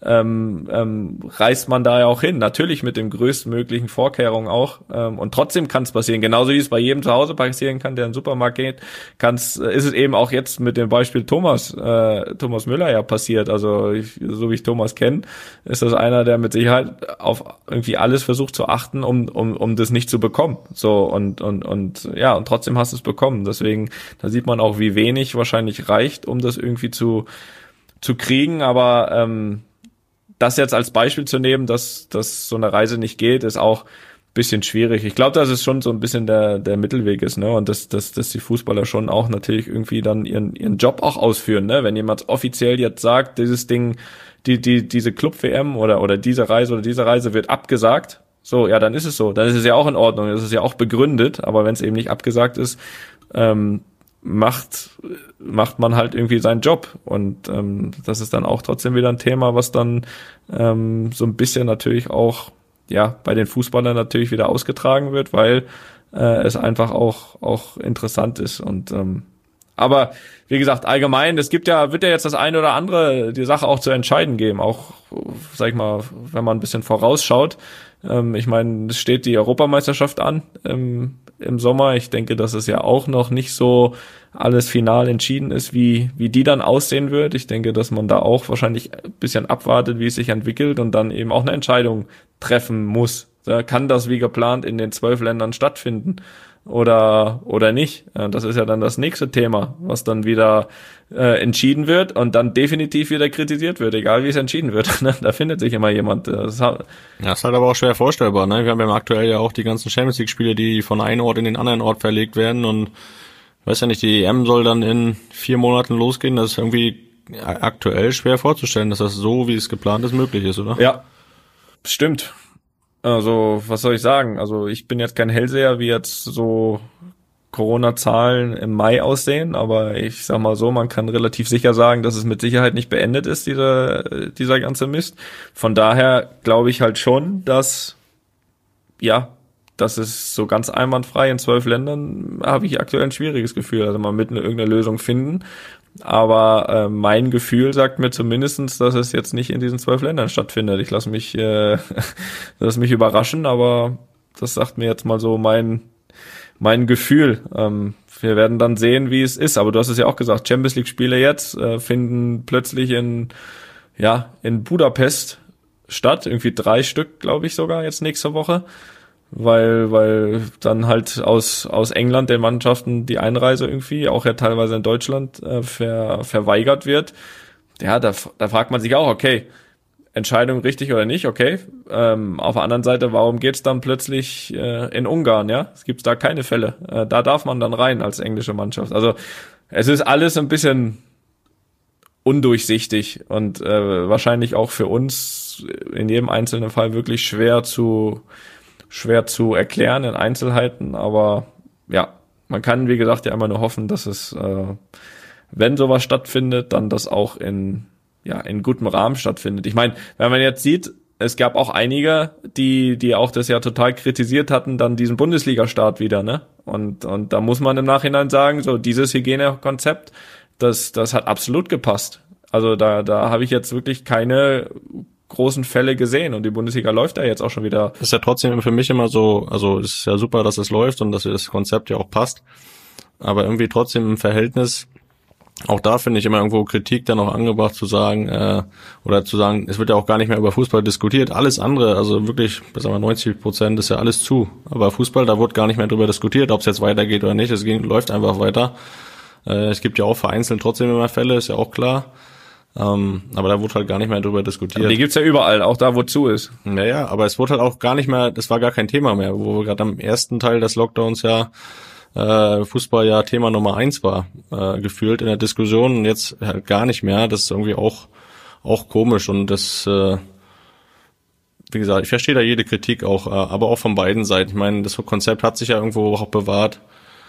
reist man da ja auch hin. Natürlich mit den größtmöglichen Vorkehrungen auch. Und trotzdem kann es passieren. Genauso wie es bei jedem zu Hause passieren kann, der in den Supermarkt geht, ist es eben auch jetzt mit dem Beispiel Thomas Müller ja passiert. Also so wie ich Thomas kenne, ist das einer, der mit Sicherheit auf irgendwie alles versucht zu achten, um das nicht zu bekommen. So, und trotzdem hast du es bekommen. Deswegen, da sieht man auch, wie wenig wahrscheinlich reicht, um das irgendwie zu kriegen. Aber das jetzt als Beispiel zu nehmen, dass so eine Reise nicht geht, ist auch ein bisschen schwierig. Ich glaube, dass es schon so ein bisschen der Mittelweg ist, ne? Und dass die Fußballer schon auch natürlich irgendwie dann ihren Job auch ausführen, ne? Wenn jemand offiziell jetzt sagt, dieses Ding, diese Club-WM oder diese Reise wird abgesagt, so, ja, dann ist es so. Dann ist es ja auch in Ordnung. Das ist ja auch begründet. Aber wenn es eben nicht abgesagt ist, macht man halt irgendwie seinen Job. Und das ist dann auch trotzdem wieder ein Thema, was dann so ein bisschen natürlich auch, ja, bei den Fußballern natürlich wieder ausgetragen wird, weil es einfach auch interessant ist. Und aber wie gesagt, allgemein, wird ja jetzt das eine oder andere die Sache auch zu entscheiden geben. Auch, sag ich mal, wenn man ein bisschen vorausschaut. Ich meine, es steht die Europameisterschaft an im Sommer. Ich denke, dass es ja auch noch nicht so alles final entschieden ist, wie die dann aussehen wird. Ich denke, dass man da auch wahrscheinlich ein bisschen abwartet, wie es sich entwickelt und dann eben auch eine Entscheidung treffen muss. Kann das wie geplant in den 12 Ländern stattfinden oder nicht? Das ist ja dann das nächste Thema, was dann wieder entschieden wird und dann definitiv wieder kritisiert wird, egal wie es entschieden wird. Da findet sich immer jemand. Das ist halt aber auch schwer vorstellbar. Ne? Wir haben ja aktuell ja auch die ganzen Champions League Spiele, die von einem Ort in den anderen Ort verlegt werden und ich weiß ja nicht, die EM soll dann in 4 Monaten losgehen. Das ist irgendwie aktuell schwer vorzustellen, dass das so, wie es geplant ist, möglich ist, oder? Ja, stimmt. Also, was soll ich sagen? Also, ich bin jetzt kein Hellseher, wie jetzt so Corona-Zahlen im Mai aussehen, aber ich sag mal so, man kann relativ sicher sagen, dass es mit Sicherheit nicht beendet ist, dieser ganze Mist. Von daher glaube ich halt schon, dass es so ganz einwandfrei in 12 Ländern, habe ich aktuell ein schwieriges Gefühl. Also man wird irgendeine Lösung finden. Aber mein Gefühl sagt mir zumindestens, dass es jetzt nicht in diesen 12 Ländern stattfindet. Ich lasse mich überraschen, aber das sagt mir jetzt mal so mein Gefühl. Wir werden dann sehen, wie es ist. Aber du hast es ja auch gesagt, Champions League Spiele jetzt finden plötzlich in Budapest statt. Irgendwie 3 Stück, glaube ich sogar, jetzt nächste Woche. Weil dann halt aus England den Mannschaften die Einreise irgendwie, auch ja teilweise in Deutschland, verweigert wird. Ja, da fragt man sich auch, okay, Entscheidung richtig oder nicht, okay. Auf der anderen Seite, warum geht's dann plötzlich in Ungarn, ja? Es gibt da keine Fälle. Da darf man dann rein als englische Mannschaft. Also es ist alles ein bisschen undurchsichtig und wahrscheinlich auch für uns in jedem einzelnen Fall wirklich schwer zu erklären in Einzelheiten, aber ja, man kann, wie gesagt, ja immer nur hoffen, dass es, wenn sowas stattfindet, dann das auch in gutem Rahmen stattfindet. Ich meine, wenn man jetzt sieht, es gab auch einige, die auch das ja total kritisiert hatten, dann diesen Bundesliga-Start wieder, ne? Und da muss man im Nachhinein sagen, so dieses Hygienekonzept, das hat absolut gepasst. Also da habe ich jetzt wirklich keine großen Fälle gesehen und die Bundesliga läuft da jetzt auch schon wieder. Ist ja trotzdem für mich immer so, also es ist ja super, dass es läuft und dass das Konzept ja auch passt, aber irgendwie trotzdem im Verhältnis, auch da finde ich immer irgendwo Kritik dann auch angebracht zu sagen, es wird ja auch gar nicht mehr über Fußball diskutiert, alles andere, also wirklich, sagen wir 90% ist ja alles zu, aber Fußball, da wird gar nicht mehr drüber diskutiert, ob es jetzt weitergeht oder nicht, läuft einfach weiter. Es gibt ja auch vereinzelt trotzdem immer Fälle, ist ja auch klar. Aber da wurde halt gar nicht mehr drüber diskutiert. Aber die gibt's ja überall, auch da, wo zu ist. Naja, aber es wurde halt auch gar nicht mehr, das war gar kein Thema mehr, wo wir gerade am ersten Teil des Lockdowns ja Fußball ja Thema Nummer 1 war, gefühlt in der Diskussion und jetzt halt gar nicht mehr. Das ist irgendwie auch komisch und das, wie gesagt, ich verstehe da jede Kritik auch, aber auch von beiden Seiten. Ich meine, das Konzept hat sich ja irgendwo auch bewahrt.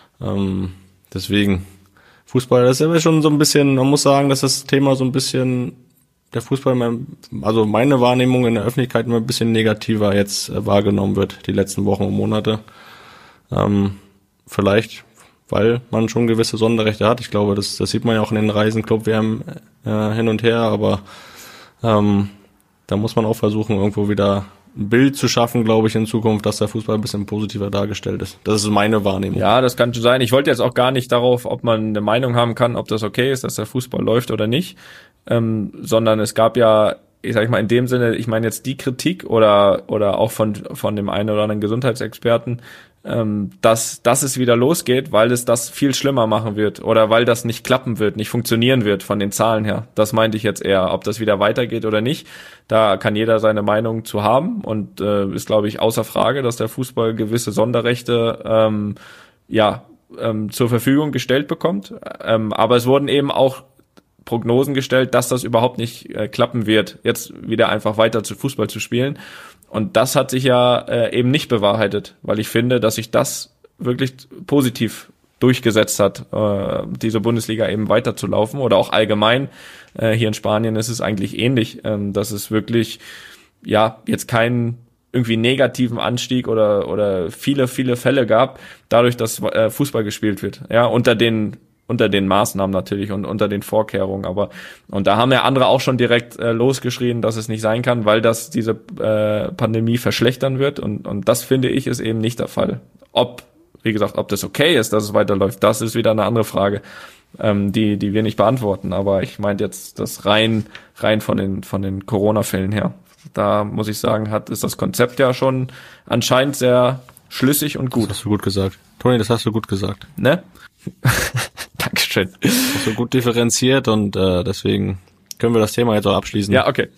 Deswegen, Fußball, das ist ja schon so ein bisschen, man muss sagen, dass das Thema so ein bisschen, der Fußball, also meine Wahrnehmung in der Öffentlichkeit immer ein bisschen negativer jetzt wahrgenommen wird, die letzten Wochen und Monate. Vielleicht, weil man schon gewisse Sonderrechte hat. Ich glaube, das sieht man ja auch in den Reisenclub-WM hin und her, aber da muss man auch versuchen, irgendwo wieder ein Bild zu schaffen, glaube ich, in Zukunft, dass der Fußball ein bisschen positiver dargestellt ist. Das ist meine Wahrnehmung. Ja, das kann schon sein. Ich wollte jetzt auch gar nicht darauf, ob man eine Meinung haben kann, ob das okay ist, dass der Fußball läuft oder nicht, sondern es gab ja, ich sag mal in dem Sinne, ich meine jetzt die Kritik oder auch von dem einen oder anderen Gesundheitsexperten, dass es wieder losgeht, weil es das viel schlimmer machen wird oder weil das nicht klappen wird, nicht funktionieren wird von den Zahlen her. Das meinte ich jetzt eher, ob das wieder weitergeht oder nicht. Da kann jeder seine Meinung zu haben und ist, glaube ich, außer Frage, dass der Fußball gewisse Sonderrechte zur Verfügung gestellt bekommt. Aber es wurden eben auch Prognosen gestellt, dass das überhaupt nicht klappen wird, jetzt wieder einfach weiter zu Fußball zu spielen. Und das hat sich ja eben nicht bewahrheitet, weil ich finde, dass sich das wirklich positiv durchgesetzt hat, diese Bundesliga eben weiterzulaufen oder auch allgemein. Hier in Spanien ist es eigentlich ähnlich, dass es wirklich jetzt keinen irgendwie negativen Anstieg oder viele Fälle gab, dadurch, dass Fußball gespielt wird. Ja, unter den Maßnahmen natürlich und unter den Vorkehrungen, und da haben ja andere auch schon direkt losgeschrien, dass es nicht sein kann, weil das diese Pandemie verschlechtern wird und das finde ich ist eben nicht der Fall. Ob das okay ist, dass es weiterläuft, das ist wieder eine andere Frage, die wir nicht beantworten, aber ich meinte jetzt das rein von den Corona-Fällen her. Da muss ich sagen, ist das Konzept ja schon anscheinend sehr schlüssig und gut. Das hast du gut gesagt. Toni, das hast du gut gesagt. Ne? Dankeschön. So gut differenziert und deswegen können wir das Thema jetzt auch abschließen. Ja, okay.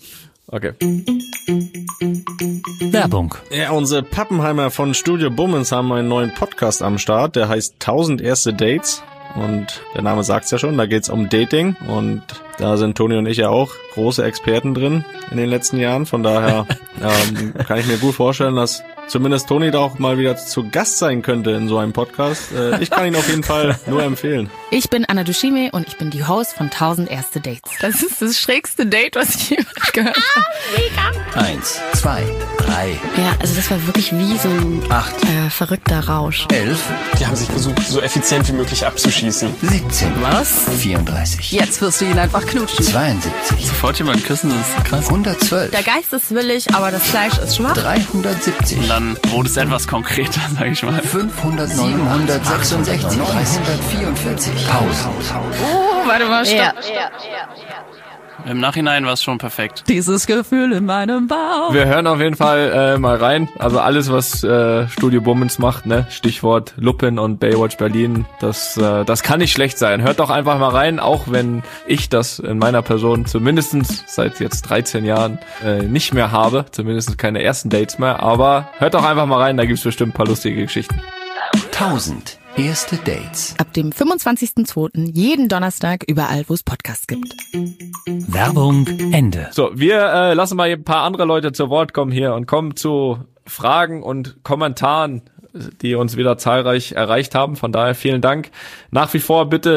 Werbung. Ja, unsere Pappenheimer von Studio Bummens haben einen neuen Podcast am Start, der heißt 1000 erste Dates. Und der Name sagt's ja schon, da geht's um Dating und da sind Toni und ich ja auch große Experten drin in den letzten Jahren. Von daher kann ich mir gut vorstellen, dass zumindest Toni da auch mal wieder zu Gast sein könnte in so einem Podcast. Ich kann ihn auf jeden Fall nur empfehlen. Ich bin Anna Dushime und ich bin die Host von 1000 erste Dates. Das ist das schrägste Date, was ich jemals gehört habe. 1, 2, 3. Ja, also das war wirklich wie so ein 8. Verrückter Rausch. 11. Die haben sich versucht, so effizient wie möglich abzuschießen. 17. Was? 34. Jetzt wirst du ihn einfach knutschen. 72. Sofort jemanden küssen, das ist krass. 112. Der Geist ist willig, aber das Fleisch ist schwach. 370. Und dann wurde es etwas konkreter, sag ich mal. 500, 766. 344. Pause. Warte mal, stopp. Ja. Im Nachhinein war es schon perfekt. Dieses Gefühl in meinem Bauch. Wir hören auf jeden Fall mal rein. Also alles, was Studio Bummens macht, ne? Stichwort Lupin und Baywatch Berlin, das kann nicht schlecht sein. Hört doch einfach mal rein, auch wenn ich das in meiner Person zumindest seit jetzt 13 Jahren nicht mehr habe. Zumindest keine ersten Dates mehr. Aber hört doch einfach mal rein, da gibt's bestimmt ein paar lustige Geschichten. 1000 erste Dates. Ab dem 25.02. jeden Donnerstag überall, wo es Podcasts gibt. Werbung Ende. So, wir lassen mal ein paar andere Leute zu Wort kommen hier und kommen zu Fragen und Kommentaren die uns wieder zahlreich erreicht haben. Von daher vielen Dank. Nach wie vor bitte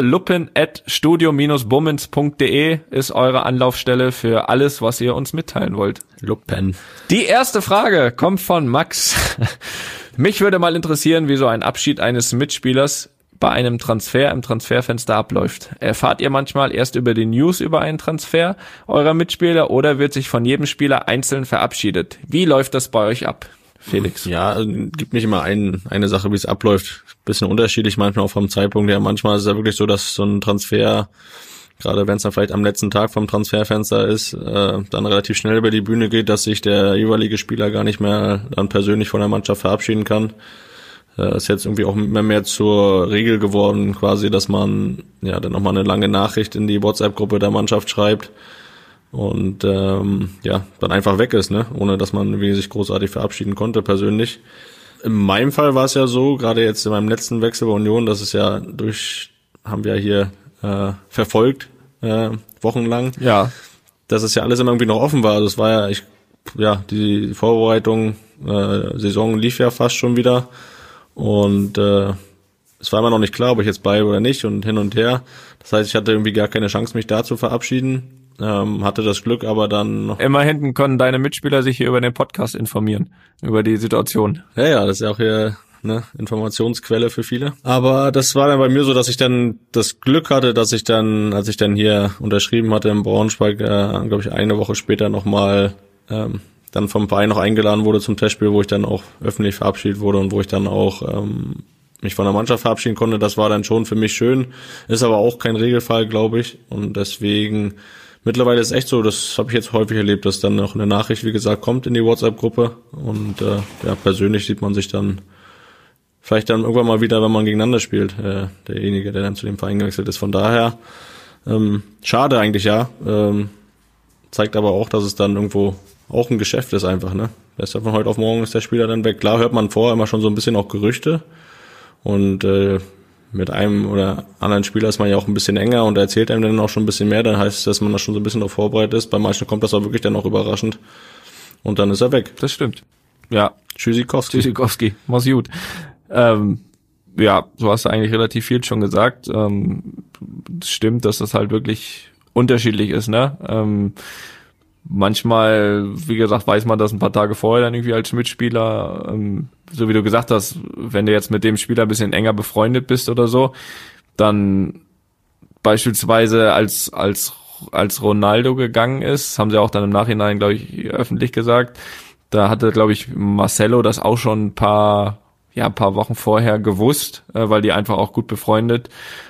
luppen@studio-bummens.de ist eure Anlaufstelle für alles, was ihr uns mitteilen wollt. Luppen. Die erste Frage kommt von Max. Mich würde mal interessieren, wie so ein Abschied eines Mitspielers bei einem Transfer im Transferfenster abläuft. Erfahrt ihr manchmal erst über die News über einen Transfer eurer Mitspieler oder wird sich von jedem Spieler einzeln verabschiedet? Wie läuft das bei euch ab, Felix? Ja, gibt nicht immer eine Sache, wie es abläuft. Bisschen unterschiedlich manchmal auch vom Zeitpunkt her. Manchmal ist es ja wirklich so, dass so ein Transfer, gerade wenn es dann vielleicht am letzten Tag vom Transferfenster ist, dann relativ schnell über die Bühne geht, dass sich der jeweilige Spieler gar nicht mehr dann persönlich von der Mannschaft verabschieden kann. Ist jetzt irgendwie auch immer mehr zur Regel geworden, quasi, dass man ja dann nochmal eine lange Nachricht in die WhatsApp-Gruppe der Mannschaft schreibt und dann einfach weg ist, ne, ohne dass man irgendwie sich großartig verabschieden konnte persönlich. In meinem Fall war es ja so, gerade jetzt in meinem letzten Wechsel bei Union, das ist ja haben wir hier verfolgt wochenlang. Ja. Dass es ja alles immer irgendwie noch offen war. Also es war die Vorbereitung, Saison lief ja fast schon wieder. Und es war immer noch nicht klar, ob ich jetzt bleibe oder nicht und hin und her. Das heißt, ich hatte irgendwie gar keine Chance, mich da zu verabschieden. Hatte das Glück, aber dann noch... Immerhin können deine Mitspieler sich hier über den Podcast informieren, über die Situation. Ja, das ist ja auch hier eine Informationsquelle für viele. Aber das war dann bei mir so, dass ich dann das Glück hatte, dass ich dann, als ich dann hier unterschrieben hatte in Braunschweig, glaube ich eine Woche später nochmal dann vom Verein noch eingeladen wurde zum Testspiel, wo ich dann auch öffentlich verabschiedet wurde und wo ich dann auch mich von der Mannschaft verabschieden konnte. Das war dann schon für mich schön, ist aber auch kein Regelfall, glaube ich. Und deswegen, mittlerweile ist es echt so, das habe ich jetzt häufig erlebt, dass dann noch eine Nachricht, wie gesagt, kommt in die WhatsApp-Gruppe. Und persönlich sieht man sich dann vielleicht dann irgendwann mal wieder, wenn man gegeneinander spielt, derjenige, der dann zu dem Verein gewechselt ist. Von daher, schade eigentlich, ja. Zeigt aber auch, dass es dann irgendwo auch ein Geschäft ist einfach, ne? Besser von heute auf morgen ist der Spieler dann weg. Klar hört man vorher immer schon so ein bisschen auch Gerüchte und mit einem oder anderen Spieler ist man ja auch ein bisschen enger und er erzählt einem dann auch schon ein bisschen mehr, dann heißt es, dass man da schon so ein bisschen darauf vorbereitet ist. Bei manchen kommt das auch wirklich dann auch überraschend und dann ist er weg. Das stimmt. Ja. Tschüssikowski. Mach's gut. So hast du eigentlich relativ viel schon gesagt. Stimmt, dass das halt wirklich unterschiedlich ist, ne? Manchmal, wie gesagt, weiß man das ein paar Tage vorher dann irgendwie als Mitspieler, so wie du gesagt hast, wenn du jetzt mit dem Spieler ein bisschen enger befreundet bist oder so, dann beispielsweise als Ronaldo gegangen ist, haben sie auch dann im Nachhinein, glaube ich, öffentlich gesagt, da hatte, glaube ich, Marcelo das auch schon ein paar Wochen vorher gewusst, weil die einfach auch gut befreundet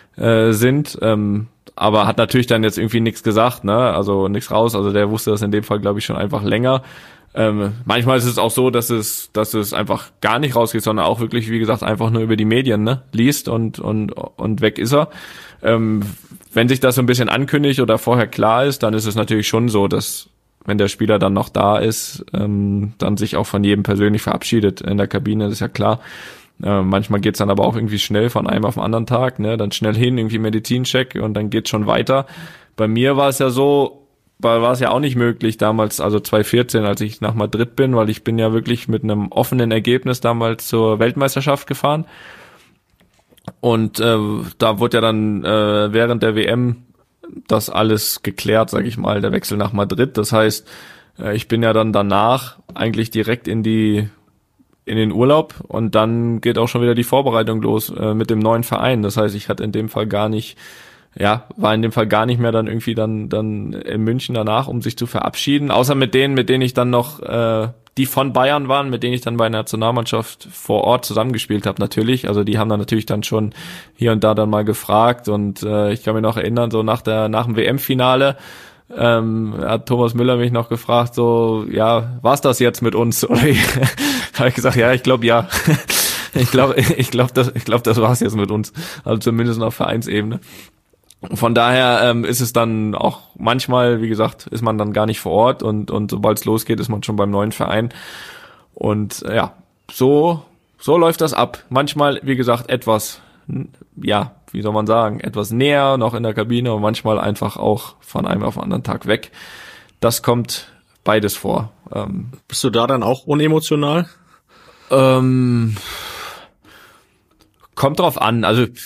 sind, aber hat natürlich dann jetzt irgendwie nichts gesagt, ne? Also nichts raus. Also der wusste das in dem Fall, glaube ich, schon einfach länger. Manchmal ist es auch so, dass es einfach gar nicht rausgeht, sondern auch wirklich, wie gesagt, einfach nur über die Medien, ne? Liest und weg ist er. Wenn sich das so ein bisschen ankündigt oder vorher klar ist, dann ist es natürlich schon so, dass wenn der Spieler dann noch da ist, dann sich auch von jedem persönlich verabschiedet in der Kabine, das ist ja klar. Manchmal geht's dann aber auch irgendwie schnell von einem auf den anderen Tag, ne, dann schnell hin, irgendwie Medizincheck und dann geht's schon weiter. Bei mir war es ja so, war es ja auch nicht möglich damals, also 2014, als ich nach Madrid bin, weil ich bin ja wirklich mit einem offenen Ergebnis damals zur Weltmeisterschaft gefahren und da wurde ja dann während der WM das alles geklärt, sag ich mal, der Wechsel nach Madrid. Das heißt, ich bin ja dann danach eigentlich direkt in den Urlaub und dann geht auch schon wieder die Vorbereitung los mit dem neuen Verein. Das heißt, ich hatte in dem Fall war in dem Fall gar nicht mehr dann irgendwie dann in München danach, um sich zu verabschieden. Außer mit denen ich dann noch, die von Bayern waren, mit denen ich dann bei der Nationalmannschaft vor Ort zusammengespielt habe natürlich. Also die haben dann natürlich dann schon hier und da dann mal gefragt und ich kann mich noch erinnern, so nach dem WM-Finale hat Thomas Müller mich noch gefragt, so, ja, war's das jetzt mit uns? Oder habe ich gesagt, ja, ich glaube ja. Ich glaube, das war's jetzt mit uns. Also zumindest auf Vereinsebene. Von daher ist es dann auch manchmal, wie gesagt, ist man dann gar nicht vor Ort und sobald es losgeht, ist man schon beim neuen Verein. Und so läuft das ab. Manchmal, wie gesagt, etwas, wie soll man sagen, etwas näher noch in der Kabine und manchmal einfach auch von einem auf den anderen Tag weg. Das kommt beides vor. Bist du da dann auch unemotional? kommt drauf an.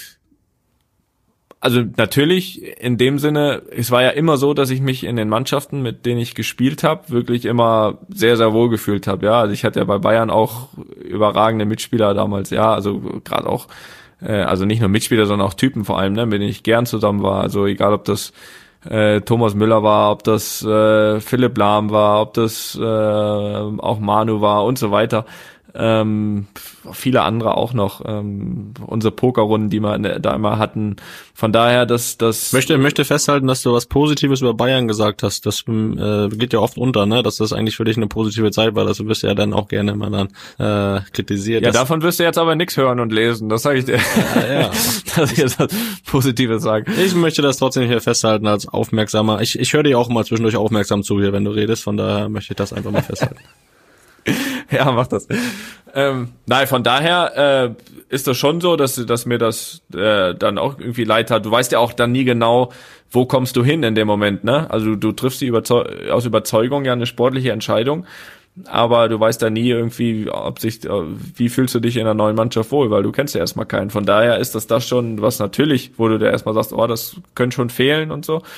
Also natürlich in dem Sinne, es war ja immer so, dass ich mich in den Mannschaften, mit denen ich gespielt habe, wirklich immer sehr, sehr wohl gefühlt habe. Ja, also ich hatte ja bei Bayern auch überragende Mitspieler damals. Ja, also gerade auch, also nicht nur Mitspieler, sondern auch Typen vor allem, ne, mit denen ich gern zusammen war. Also egal, ob das Thomas Müller war, ob das Philipp Lahm war, ob das auch Manu war und so weiter. Viele andere auch noch, unsere Pokerrunden, die wir da immer hatten. Von daher, das möchte festhalten, dass du was Positives über Bayern gesagt hast. Das geht ja oft unter, ne, dass das eigentlich für dich eine positive Zeit war. Das wirst du ja dann auch gerne immer dann kritisiert. Ja, davon wirst du jetzt aber nichts hören und lesen. Das sage ich dir. Ja. Dass ich jetzt was Positives sage. Ich möchte das trotzdem hier festhalten als aufmerksamer. Ich höre dir auch mal zwischendurch aufmerksam zu hier, wenn du redest. Von daher möchte ich das einfach mal festhalten. Ja, mach das. Nein, von daher ist das schon so, dass mir das dann auch irgendwie leid hat. Du weißt ja auch dann nie genau, wo kommst du hin in dem Moment, ne? Also du triffst aus Überzeugung ja eine sportliche Entscheidung, aber du weißt da nie irgendwie, wie fühlst du dich in einer neuen Mannschaft wohl, weil du kennst ja erstmal keinen. Von daher ist das schon was natürlich, wo du dir erstmal sagst, oh, das könnte schon fehlen und so.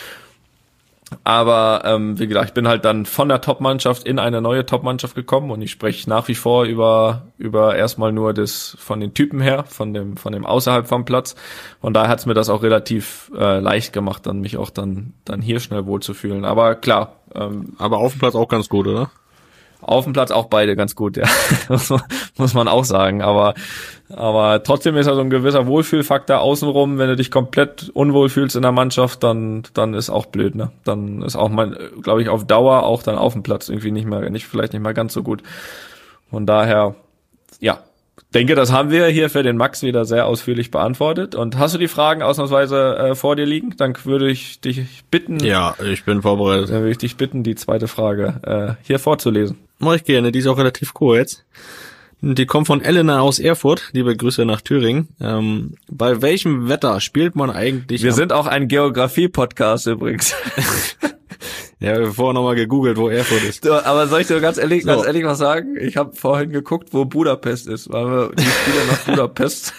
Aber wie gesagt, ich bin halt dann von der Top-Mannschaft in eine neue Top-Mannschaft gekommen und ich spreche nach wie vor über erstmal nur das von den Typen her, von dem außerhalb vom Platz. Von daher hat's mir das auch relativ leicht gemacht, dann mich auch dann hier schnell wohlzufühlen. Aber klar. Aber auf dem Platz auch ganz gut, oder? Auf dem Platz auch beide ganz gut, ja. Muss man auch sagen. Aber trotzdem ist ja so ein gewisser Wohlfühlfaktor außenrum. Wenn du dich komplett unwohl fühlst in der Mannschaft, dann ist auch blöd, ne? Dann ist auch glaube ich, auf Dauer auch dann auf dem Platz irgendwie vielleicht nicht mal ganz so gut. Von daher, ja. Denke, das haben wir hier für den Max wieder sehr ausführlich beantwortet. Und hast du die Fragen ausnahmsweise vor dir liegen? Dann würde ich dich bitten. Ja, ich bin vorbereitet. Dann würde ich dich bitten, die zweite Frage hier vorzulesen. Mach ich gerne, die ist auch relativ kurz. Die kommt von Elena aus Erfurt. Liebe Grüße nach Thüringen. Bei welchem Wetter spielt man eigentlich? Wir sind auch ein Geografie-Podcast übrigens. Ja, wir haben vorher nochmal gegoogelt, wo Erfurt ist. Aber soll ich dir ganz ehrlich was sagen? Ich habe vorhin geguckt, wo Budapest ist, weil wir die Spieler nach Budapest.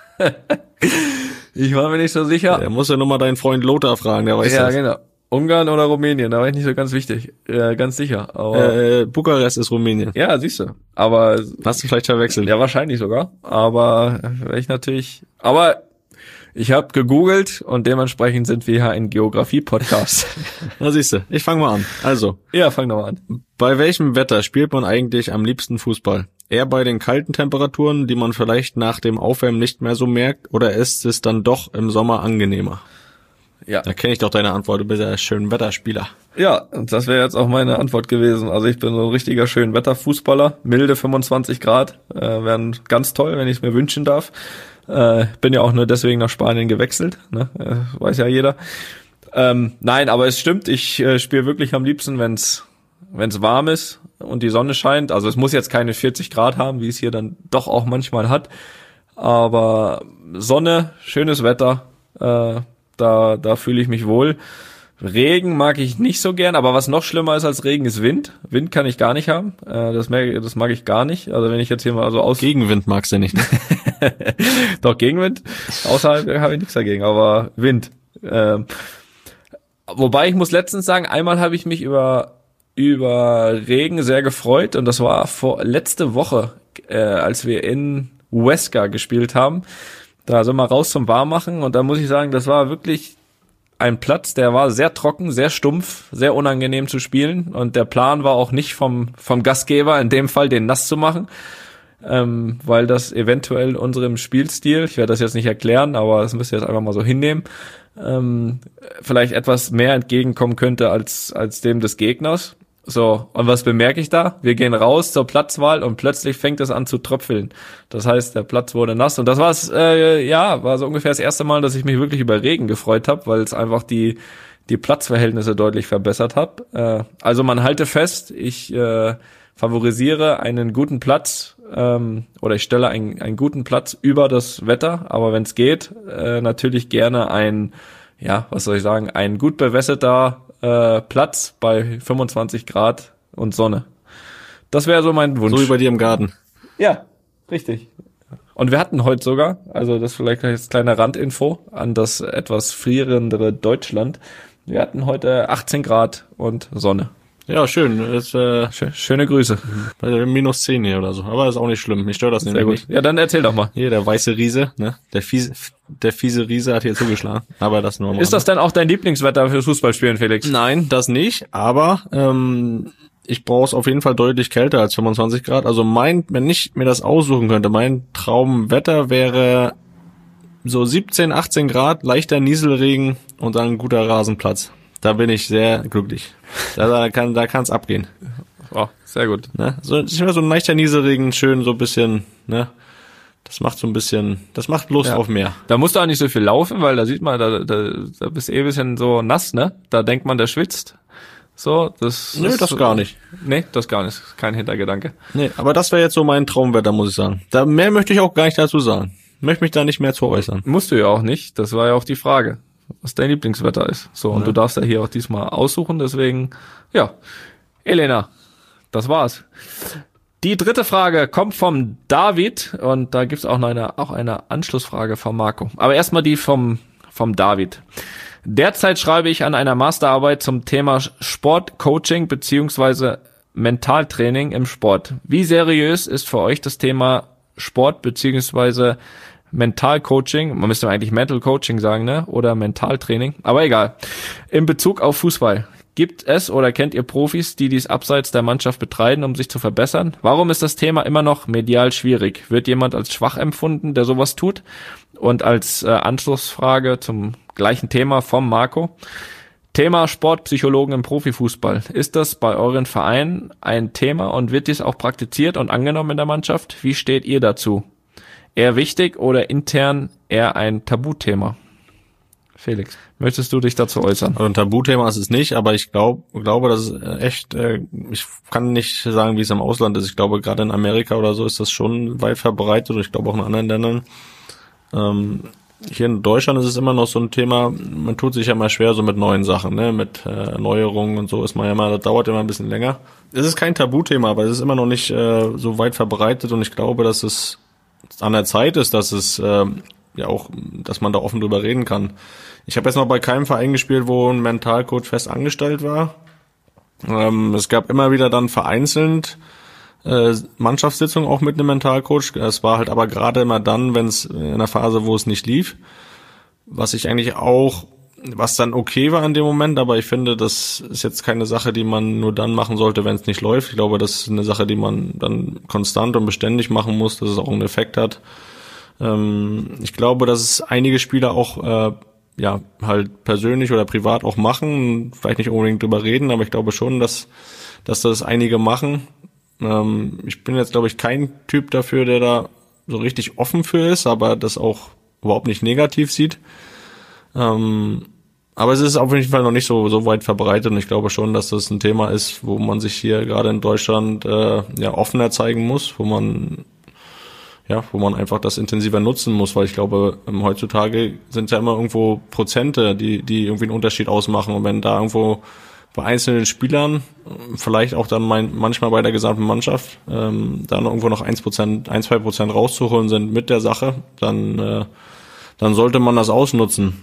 Ich war mir nicht so sicher. Der muss ja nochmal deinen Freund Lothar fragen, der weiß das. Ja, genau. Ungarn oder Rumänien, da war ich nicht so ganz ganz sicher. Aber Bukarest ist Rumänien. Ja, siehst du. Aber hast du vielleicht verwechselt? Ja, wahrscheinlich sogar. Aber ich habe gegoogelt und dementsprechend sind wir hier ein Geografie-Podcast. Na siehst du, ich fange mal an. Also. Ja, fang doch mal an. Bei welchem Wetter spielt man eigentlich am liebsten Fußball? Eher bei den kalten Temperaturen, die man vielleicht nach dem Aufwärmen nicht mehr so merkt, oder ist es dann doch im Sommer angenehmer? Ja. Da kenne ich doch deine Antwort, du bist ja ein schöner Wetterspieler. Ja, und das wäre jetzt auch meine Antwort gewesen. Also ich bin so ein richtiger schön Wetterfußballer. Milde 25 Grad wären ganz toll, wenn ich es mir wünschen darf. Bin ja auch nur deswegen nach Spanien gewechselt, ne? Weiß ja jeder. Nein, aber es stimmt, ich spiele wirklich am liebsten, wenn's warm ist und die Sonne scheint. Also es muss jetzt keine 40 Grad haben, wie es hier dann doch auch manchmal hat. Aber Sonne, schönes Wetter, da fühle ich mich wohl. Regen mag ich nicht so gern, aber was noch schlimmer ist als Regen, ist Wind. Wind kann ich gar nicht haben. Das mag ich gar nicht. Also wenn ich jetzt hier mal so Gegenwind magst du nicht, ne? Doch, Gegenwind. Außerhalb habe ich nichts dagegen, aber Wind. Wobei ich muss letztens sagen, einmal habe ich mich über Regen sehr gefreut und das war letzte Woche, als wir in Huesca gespielt haben. Da sind wir raus zum Warmmachen und da muss ich sagen, das war wirklich ein Platz, der war sehr trocken, sehr stumpf, sehr unangenehm zu spielen und der Plan war auch nicht vom Gastgeber, in dem Fall den nass zu machen, weil das eventuell unserem Spielstil, ich werde das jetzt nicht erklären, aber das müsst ihr jetzt einfach mal so hinnehmen, vielleicht etwas mehr entgegenkommen könnte als dem des Gegners. So, und was bemerke ich da? Wir gehen raus zur Platzwahl und plötzlich fängt es an zu tröpfeln. Das heißt, der Platz wurde nass und das war so ungefähr das erste Mal, dass ich mich wirklich über Regen gefreut habe, weil es einfach die Platzverhältnisse deutlich verbessert hat. Also man halte fest, ich favorisiere einen guten Platz oder ich stelle einen guten Platz über das Wetter, aber wenn es geht, natürlich gerne ein gut bewässerter Platz bei 25 Grad und Sonne. Das wäre so mein Wunsch. So wie bei dir im Garten. Ja, richtig. Und wir hatten heute sogar, also das vielleicht als kleine Randinfo an das etwas frierendere Deutschland, wir hatten heute 18 Grad und Sonne. Ja, schön. Das, Schöne Grüße. minus 10 hier oder so. Aber ist auch nicht schlimm. Mich stört das nämlich nicht. Ja, dann erzähl doch mal. Hier, der weiße Riese, ne? Der fiese Riese hat hier zugeschlagen. Aber das nur mal. Ist das denn auch dein Lieblingswetter fürs Fußballspielen, Felix? Nein, das nicht. Aber ich brauche es auf jeden Fall deutlich kälter als 25 Grad. Also wenn ich mir das aussuchen könnte, mein Traumwetter wäre so 17, 18 Grad, leichter Nieselregen und dann ein guter Rasenplatz. Da bin ich sehr glücklich. Da kann's abgehen. Oh, sehr gut. Ne? So ein leichter Nieselregen, schön so ein bisschen, ne? Das macht Lust auf mehr. Da musst du auch nicht so viel laufen, weil da sieht man, da bist ein bisschen so nass, ne? Da denkt man, der schwitzt. So, das gar nicht. Nee, das gar nicht. Kein Hintergedanke. Nee, aber das wäre jetzt so mein Traumwetter, muss ich sagen. Da mehr möchte ich auch gar nicht dazu sagen. Möchte mich da nicht mehr zu äußern. Musst du ja auch nicht. Das war ja auch die Frage, was dein Lieblingswetter ist. So, und du darfst ja hier auch diesmal aussuchen, deswegen, ja. Elena, das war's. Die dritte Frage kommt vom David und da gibt's auch eine Anschlussfrage von Marco. Aber erstmal die vom David. Derzeit schreibe ich an einer Masterarbeit zum Thema Sportcoaching beziehungsweise Mentaltraining im Sport. Wie seriös ist für euch das Thema Sport beziehungsweise Mentalcoaching, man müsste eigentlich Mental Coaching sagen, ne? Oder Mentaltraining, aber egal. In Bezug auf Fußball, gibt es oder kennt ihr Profis, die dies abseits der Mannschaft betreiben, um sich zu verbessern? Warum ist das Thema immer noch medial schwierig? Wird jemand als schwach empfunden, der sowas tut? Und als Anschlussfrage zum gleichen Thema vom Marco. Thema Sportpsychologen im Profifußball. Ist das bei euren Vereinen ein Thema und wird dies auch praktiziert und angenommen in der Mannschaft? Wie steht ihr dazu? Eher wichtig oder intern eher ein Tabuthema? Felix, möchtest du dich dazu äußern? Also ein Tabuthema ist es nicht, aber ich glaube, das ist echt, ich kann nicht sagen, wie es im Ausland ist. Ich glaube, gerade in Amerika oder so ist das schon weit verbreitet und ich glaube auch in anderen Ländern. Hier in Deutschland ist es immer noch so ein Thema, man tut sich ja mal schwer so mit neuen Sachen, ne, mit Neuerungen und so ist man ja mal, das dauert immer ein bisschen länger. Es ist kein Tabuthema, aber es ist immer noch nicht so weit verbreitet und ich glaube, dass es an der Zeit ist, dass es ja auch, dass man da offen drüber reden kann. Ich habe jetzt noch bei keinem Verein gespielt, wo ein Mentalcoach fest angestellt war. Es gab immer wieder dann vereinzelt Mannschaftssitzungen auch mit einem Mentalcoach. Es war halt aber gerade immer dann, wenn es in einer Phase, wo es nicht lief, was dann okay war in dem Moment, aber ich finde, das ist jetzt keine Sache, die man nur dann machen sollte, wenn es nicht läuft. Ich glaube, das ist eine Sache, die man dann konstant und beständig machen muss, dass es auch einen Effekt hat. Ich glaube, dass es einige Spieler auch halt persönlich oder privat auch machen, vielleicht nicht unbedingt drüber reden, aber ich glaube schon, dass das einige machen. Ich bin jetzt, glaube ich, kein Typ dafür, der da so richtig offen für ist, aber das auch überhaupt nicht negativ sieht. Aber es ist auf jeden Fall noch nicht so weit verbreitet und ich glaube schon, dass das ein Thema ist, wo man sich hier gerade in Deutschland offener zeigen muss, wo man einfach das intensiver nutzen muss, weil ich glaube, heutzutage sind ja immer irgendwo Prozente, die irgendwie einen Unterschied ausmachen und wenn da irgendwo bei einzelnen Spielern, vielleicht auch dann manchmal bei der gesamten Mannschaft, da irgendwo noch 1-2% rauszuholen sind mit der Sache, dann sollte man das ausnutzen.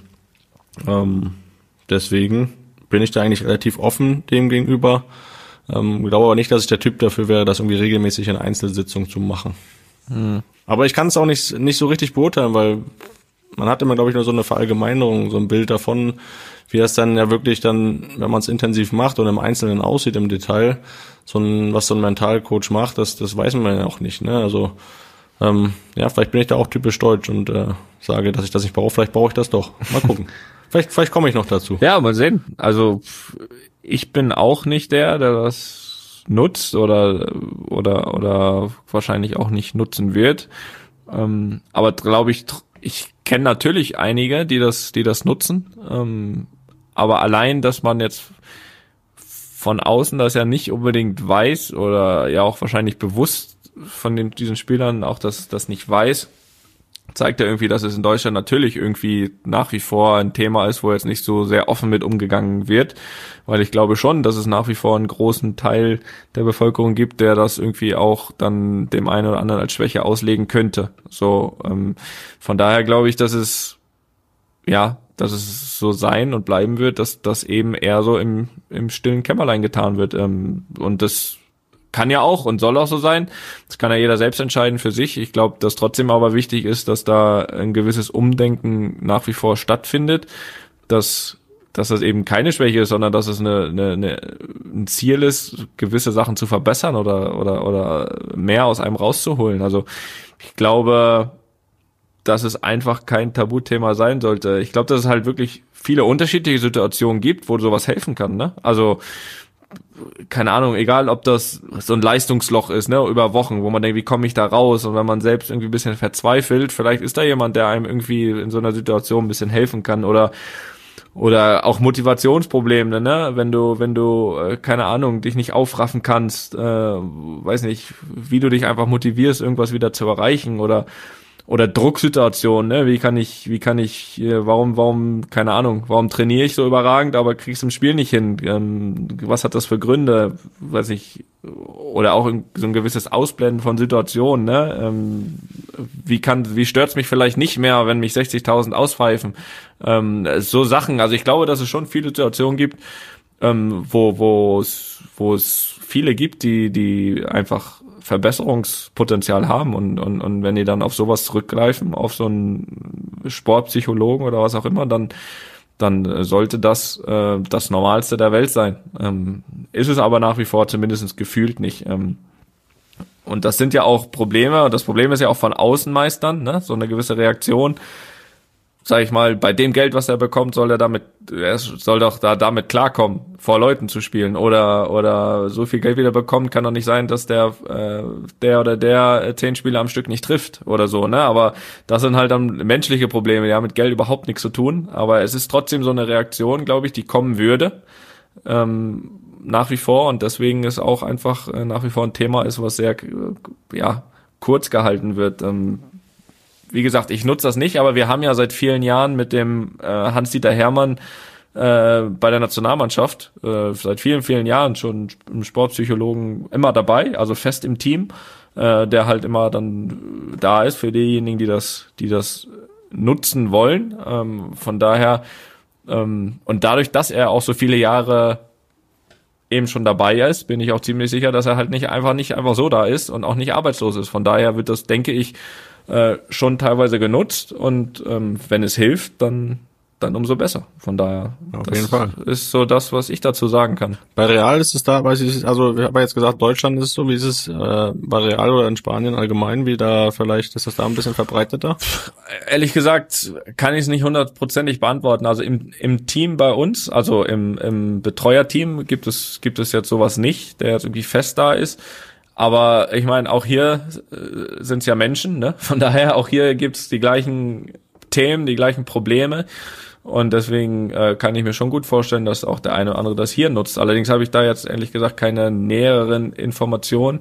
Deswegen bin ich da eigentlich relativ offen dem gegenüber. Glaube aber nicht, dass ich der Typ dafür wäre, das irgendwie regelmäßig in Einzelsitzungen zu machen. Aber ich kann es auch nicht so richtig beurteilen, weil man hat immer, glaube ich, nur so eine Verallgemeinerung, so ein Bild davon, wie das dann ja wirklich dann, wenn man es intensiv macht und im Einzelnen aussieht, im Detail, was so ein Mentalcoach macht, das weiß man ja auch nicht, ne? Also, vielleicht bin ich da auch typisch deutsch und sage, dass ich das nicht brauche, vielleicht brauche ich das doch. Mal gucken. Vielleicht komme ich noch dazu. Ja, mal sehen. Also, ich bin auch nicht der das nutzt oder wahrscheinlich auch nicht nutzen wird. Aber glaube ich kenne natürlich einige, die das nutzen. Aber allein, dass man jetzt von außen das ja nicht unbedingt weiß oder ja auch wahrscheinlich bewusst von diesen Spielern auch das nicht weiß, zeigt ja irgendwie, dass es in Deutschland natürlich irgendwie nach wie vor ein Thema ist, wo jetzt nicht so sehr offen mit umgegangen wird, weil ich glaube schon, dass es nach wie vor einen großen Teil der Bevölkerung gibt, der das irgendwie auch dann dem einen oder anderen als Schwäche auslegen könnte. So, von daher glaube ich, dass es so sein und bleiben wird, dass das eben eher so im stillen Kämmerlein getan wird. Und das kann ja auch und soll auch so sein. Das kann ja jeder selbst entscheiden für sich. Ich glaube, dass trotzdem aber wichtig ist, dass da ein gewisses Umdenken nach wie vor stattfindet, dass das eben keine Schwäche ist, sondern dass es ein Ziel ist, gewisse Sachen zu verbessern oder mehr aus einem rauszuholen. Also ich glaube, dass es einfach kein Tabuthema sein sollte. Ich glaube, dass es halt wirklich viele unterschiedliche Situationen gibt, wo sowas helfen kann, ne? Also keine Ahnung, egal ob das so ein Leistungsloch ist, ne, über Wochen, wo man denkt, wie komme ich da raus? Und wenn man selbst irgendwie ein bisschen verzweifelt, vielleicht ist da jemand, der einem irgendwie in so einer Situation ein bisschen helfen kann oder auch Motivationsprobleme, ne, wenn du keine Ahnung, dich nicht aufraffen kannst, weiß nicht, wie du dich einfach motivierst, irgendwas wieder zu erreichen oder Drucksituationen, ne? Wie kann ich, warum, keine Ahnung, warum trainiere ich so überragend, aber krieg's im Spiel nicht hin? Was hat das für Gründe? Weiß ich, oder auch so ein gewisses Ausblenden von Situationen, ne? Wie stört's mich vielleicht nicht mehr, wenn mich 60.000 auspfeifen? So Sachen. Also ich glaube, dass es schon viele Situationen gibt, wo es viele gibt, die einfach Verbesserungspotenzial haben und wenn die dann auf sowas zurückgreifen, auf so einen Sportpsychologen oder was auch immer, dann sollte das das Normalste der Welt sein. Ist es aber nach wie vor zumindest gefühlt nicht. Und das sind ja auch Probleme, und das Problem ist ja auch von außen meistern, ne? So eine gewisse Reaktion. Sag ich mal, bei dem Geld, was er bekommt, soll er soll doch damit klarkommen, vor Leuten zu spielen. Oder so viel Geld, wie er bekommt, kann doch nicht sein, dass der oder der 10 Spiele am Stück nicht trifft oder so, ne? Aber das sind halt dann menschliche Probleme, die haben mit Geld überhaupt nichts zu tun. Aber es ist trotzdem so eine Reaktion, glaube ich, die kommen würde, nach wie vor. Und deswegen ist auch einfach nach wie vor ein Thema ist, was sehr, kurz gehalten wird. Wie gesagt, ich nutze das nicht, aber wir haben ja seit vielen Jahren mit dem Hans-Dieter Hermann bei der Nationalmannschaft seit vielen, vielen Jahren schon einen Sportpsychologen immer dabei, also fest im Team, der halt immer dann da ist für diejenigen, die das nutzen wollen. Von daher und dadurch, dass er auch so viele Jahre eben schon dabei ist, bin ich auch ziemlich sicher, dass er halt nicht einfach so da ist und auch nicht arbeitslos ist. Von daher wird das, denke ich, schon teilweise genutzt und wenn es hilft, dann umso besser. Von daher, auf jeden Fall ist so das, was ich dazu sagen kann. Bei Real ist es da, also wir haben jetzt gesagt, Deutschland ist es so, wie ist es bei Real oder in Spanien allgemein, vielleicht ist das da ein bisschen verbreiteter? Ehrlich gesagt kann ich es nicht 100%ig beantworten. Also im Team bei uns, also im Betreuerteam gibt es jetzt sowas nicht, der jetzt irgendwie fest da ist. Aber ich meine, auch hier sind es ja Menschen, ne? Von daher, auch hier gibt's die gleichen Themen, die gleichen Probleme. Und deswegen kann ich mir schon gut vorstellen, dass auch der eine oder andere das hier nutzt. Allerdings habe ich da jetzt ehrlich gesagt keine näheren Informationen.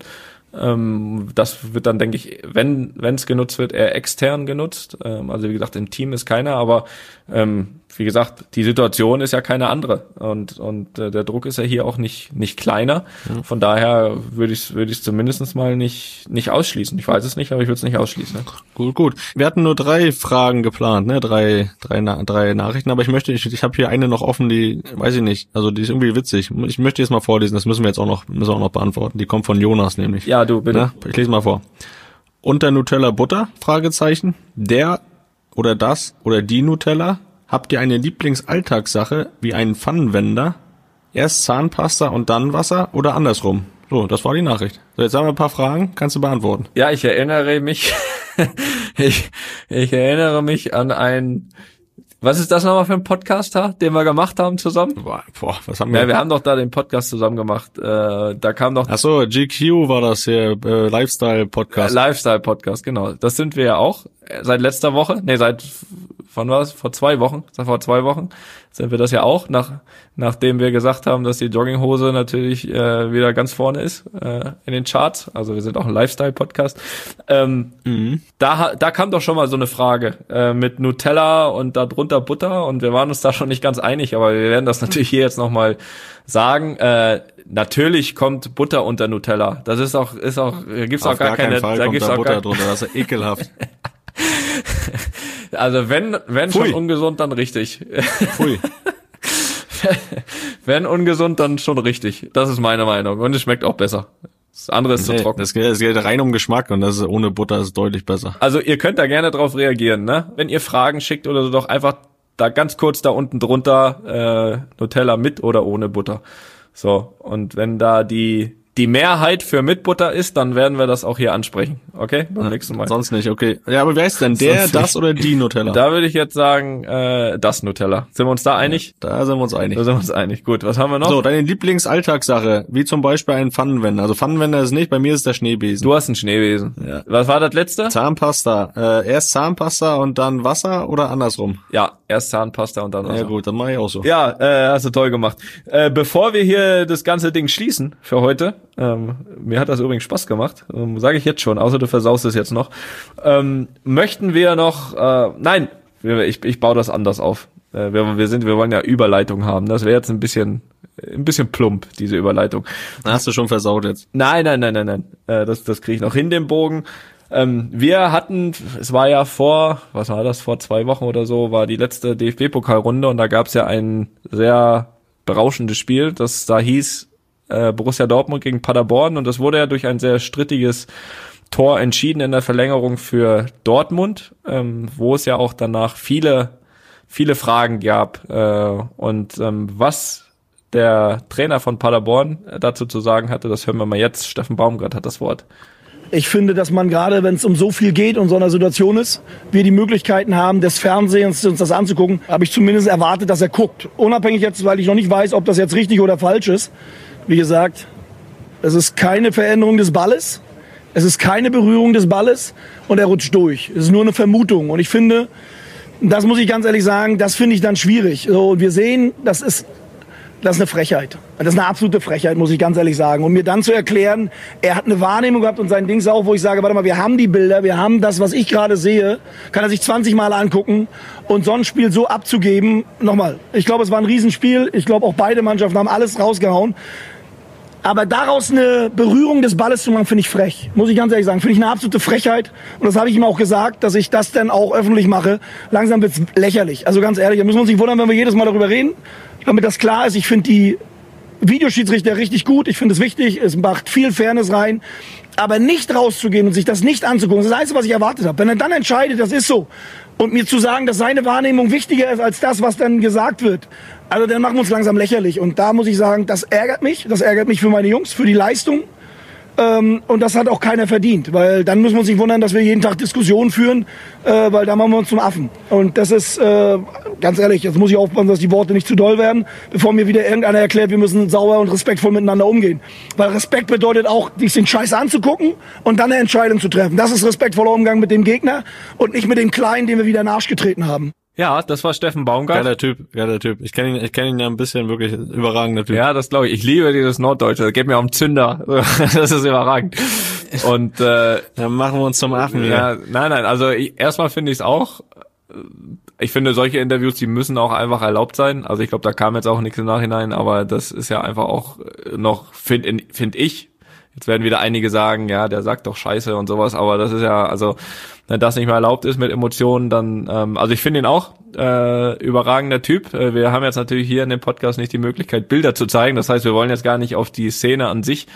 Das wird dann, denke ich, wenn es genutzt wird, eher extern genutzt. Also wie gesagt, im Team ist keiner, aber wie gesagt, die Situation ist ja keine andere und der Druck ist ja hier auch nicht kleiner. Von daher würde ich zumindest mal nicht ausschließen. Ich weiß es nicht, aber ich würde es nicht ausschließen. Gut. Wir hatten nur 3 Fragen geplant, ne? Drei Nachrichten, aber ich habe hier eine noch offen, die weiß ich nicht, also die ist irgendwie witzig. Ich möchte jetzt mal vorlesen, das müssen wir auch noch beantworten. Die kommt von Jonas nämlich. Ja, du bitte. Ne? Ich lese mal vor. Unter Nutella Butter? Fragezeichen. Der oder das oder die Nutella? Habt ihr eine Lieblingsalltagssache wie einen Pfannenwender? Erst Zahnpasta und dann Wasser oder andersrum? So, das war die Nachricht. So, jetzt haben wir ein paar Fragen, kannst du beantworten. Ja, ich erinnere mich, ich erinnere mich an was ist das nochmal für ein Podcast, den wir gemacht haben zusammen? Boah, was haben wir? Ja, wir haben doch da den Podcast zusammen gemacht. Da kam doch. Ach so, GQ war das hier, Lifestyle-Podcast. Lifestyle-Podcast, genau. Das sind wir ja auch seit letzter Woche. Nee, seit wann war es? Vor 2 Wochen sind wir das ja auch, nachdem wir gesagt haben, dass die Jogginghose natürlich wieder ganz vorne ist in den Charts. Also wir sind auch ein Lifestyle-Podcast. Da kam doch schon mal so eine Frage mit Nutella und da drunter Butter und wir waren uns da schon nicht ganz einig, aber wir werden das natürlich hier jetzt nochmal sagen. Natürlich kommt Butter unter Nutella. Das ist auch gibt's auch gar keine, Fall da gibt's auch Butter drunter, das ist ja ekelhaft. Also wenn Pfui. schon ungesund, dann richtig. Pfui. Wenn ungesund, dann schon richtig. Das ist meine Meinung. Und es schmeckt auch besser. Das andere ist zu trocken. Es geht rein um Geschmack und das ist ohne Butter ist deutlich besser. Also ihr könnt da gerne drauf reagieren, ne? Wenn ihr Fragen schickt oder so, doch einfach da ganz kurz da unten drunter Nutella mit oder ohne Butter. So, und wenn da die Mehrheit für mit Butter ist, dann werden wir das auch hier ansprechen. Okay? Beim nächsten Mal. Sonst nicht, okay. Ja, aber wer ist denn der, das oder die Nutella? Da würde ich jetzt sagen, das Nutella. Sind wir uns da einig? Da sind wir uns einig. Da sind wir uns einig. Gut, was haben wir noch? So, deine Lieblingsalltagssache, wie zum Beispiel ein Pfannenwender. Also Pfannenwender ist nicht, bei mir ist der Schneebesen. Du hast einen Schneebesen. Ja. Was war das letzte? Zahnpasta. Erst Zahnpasta und dann Wasser oder andersrum? Ja, erst Zahnpasta und dann Wasser. Ja gut, dann mache ich auch so. Ja, hast du toll gemacht. Bevor wir hier das ganze Ding schließen für heute, mir hat das übrigens Spaß gemacht, sage ich jetzt schon, außer du versaust es jetzt noch, möchten wir noch, nein, ich baue das anders auf. Wir wollen ja Überleitung haben. Das wäre jetzt ein bisschen plump, diese Überleitung. Hast du schon versaut jetzt? Nein. Das kriege ich noch hin, den Bogen. Wir hatten, es war ja vor 2 Wochen oder so, war die letzte DFB-Pokalrunde und da gab es ja ein sehr berauschendes Spiel, das da hieß Borussia Dortmund gegen Paderborn und das wurde ja durch ein sehr strittiges Tor entschieden in der Verlängerung für Dortmund, wo es ja auch danach viele Fragen gab und was der Trainer von Paderborn dazu zu sagen hatte, das hören wir mal jetzt. Steffen Baumgart hat das Wort. Ich finde, dass man gerade, wenn es um so viel geht und so einer Situation ist, wir die Möglichkeiten haben, des Fernsehens uns das anzugucken, habe ich zumindest erwartet, dass er guckt. Unabhängig jetzt, weil ich noch nicht weiß, ob das jetzt richtig oder falsch ist. Wie gesagt, es ist keine Veränderung des Balles, es ist keine Berührung des Balles und er rutscht durch. Es ist nur eine Vermutung und ich finde, das muss ich ganz ehrlich sagen, das finde ich dann schwierig. So, und wir sehen, das ist eine Frechheit. Das ist eine absolute Frechheit, muss ich ganz ehrlich sagen. Und mir dann zu erklären, er hat eine Wahrnehmung gehabt und sein Dings auch, wo ich sage, warte mal, wir haben die Bilder, wir haben das, was ich gerade sehe, kann er sich 20 Mal angucken und so ein Spiel so abzugeben. Nochmal, ich glaube, es war ein Riesenspiel. Ich glaube, auch beide Mannschaften haben alles rausgehauen. Aber daraus eine Berührung des Balles zu machen, finde ich frech. Muss ich ganz ehrlich sagen. Finde ich eine absolute Frechheit. Und das habe ich ihm auch gesagt, dass ich das dann auch öffentlich mache. Langsam wird's lächerlich. Also ganz ehrlich, da müssen wir uns nicht wundern, wenn wir jedes Mal darüber reden. Damit das klar ist, ich finde die Videoschiedsrichter richtig gut. Ich finde es wichtig. Es macht viel Fairness rein. Aber nicht rauszugehen und sich das nicht anzugucken, das ist das Einzige, was ich erwartet habe. Wenn er dann entscheidet, das ist so. Und mir zu sagen, dass seine Wahrnehmung wichtiger ist als das, was dann gesagt wird. Also dann machen wir uns langsam lächerlich. Und da muss ich sagen, das ärgert mich. Das ärgert mich für meine Jungs, für die Leistung. Und das hat auch keiner verdient. Weil dann müssen wir uns nicht wundern, dass wir jeden Tag Diskussionen führen, weil da machen wir uns zum Affen. Und das ist, ganz ehrlich, jetzt muss ich aufpassen, dass die Worte nicht zu doll werden, bevor mir wieder irgendeiner erklärt, wir müssen sauber und respektvoll miteinander umgehen. Weil Respekt bedeutet auch, sich den Scheiß anzugucken und dann eine Entscheidung zu treffen. Das ist respektvoller Umgang mit dem Gegner und nicht mit dem Kleinen, den wir wieder in den Arsch getreten haben. Ja, das war Steffen Baumgart. Geiler Typ. Ich kenn ihn ja ein bisschen, wirklich überragender Typ. Ja, das glaube ich. Ich liebe dieses Norddeutsche. Das geht mir auf den Zünder. Das ist überragend. Und dann machen wir uns zum Affen. Ja, nein. Also erstmal finde ich es auch. Ich finde, solche Interviews, die müssen auch einfach erlaubt sein. Also ich glaube, da kam jetzt auch nichts im Nachhinein, aber das ist ja einfach auch noch, finde ich. Jetzt werden wieder einige sagen, ja, der sagt doch Scheiße und sowas, aber das ist ja, also wenn das nicht mehr erlaubt ist mit Emotionen, dann, also ich finde ihn auch überragender Typ. Wir haben jetzt natürlich hier in dem Podcast nicht die Möglichkeit, Bilder zu zeigen. Das heißt, wir wollen jetzt gar nicht auf die Szene an sich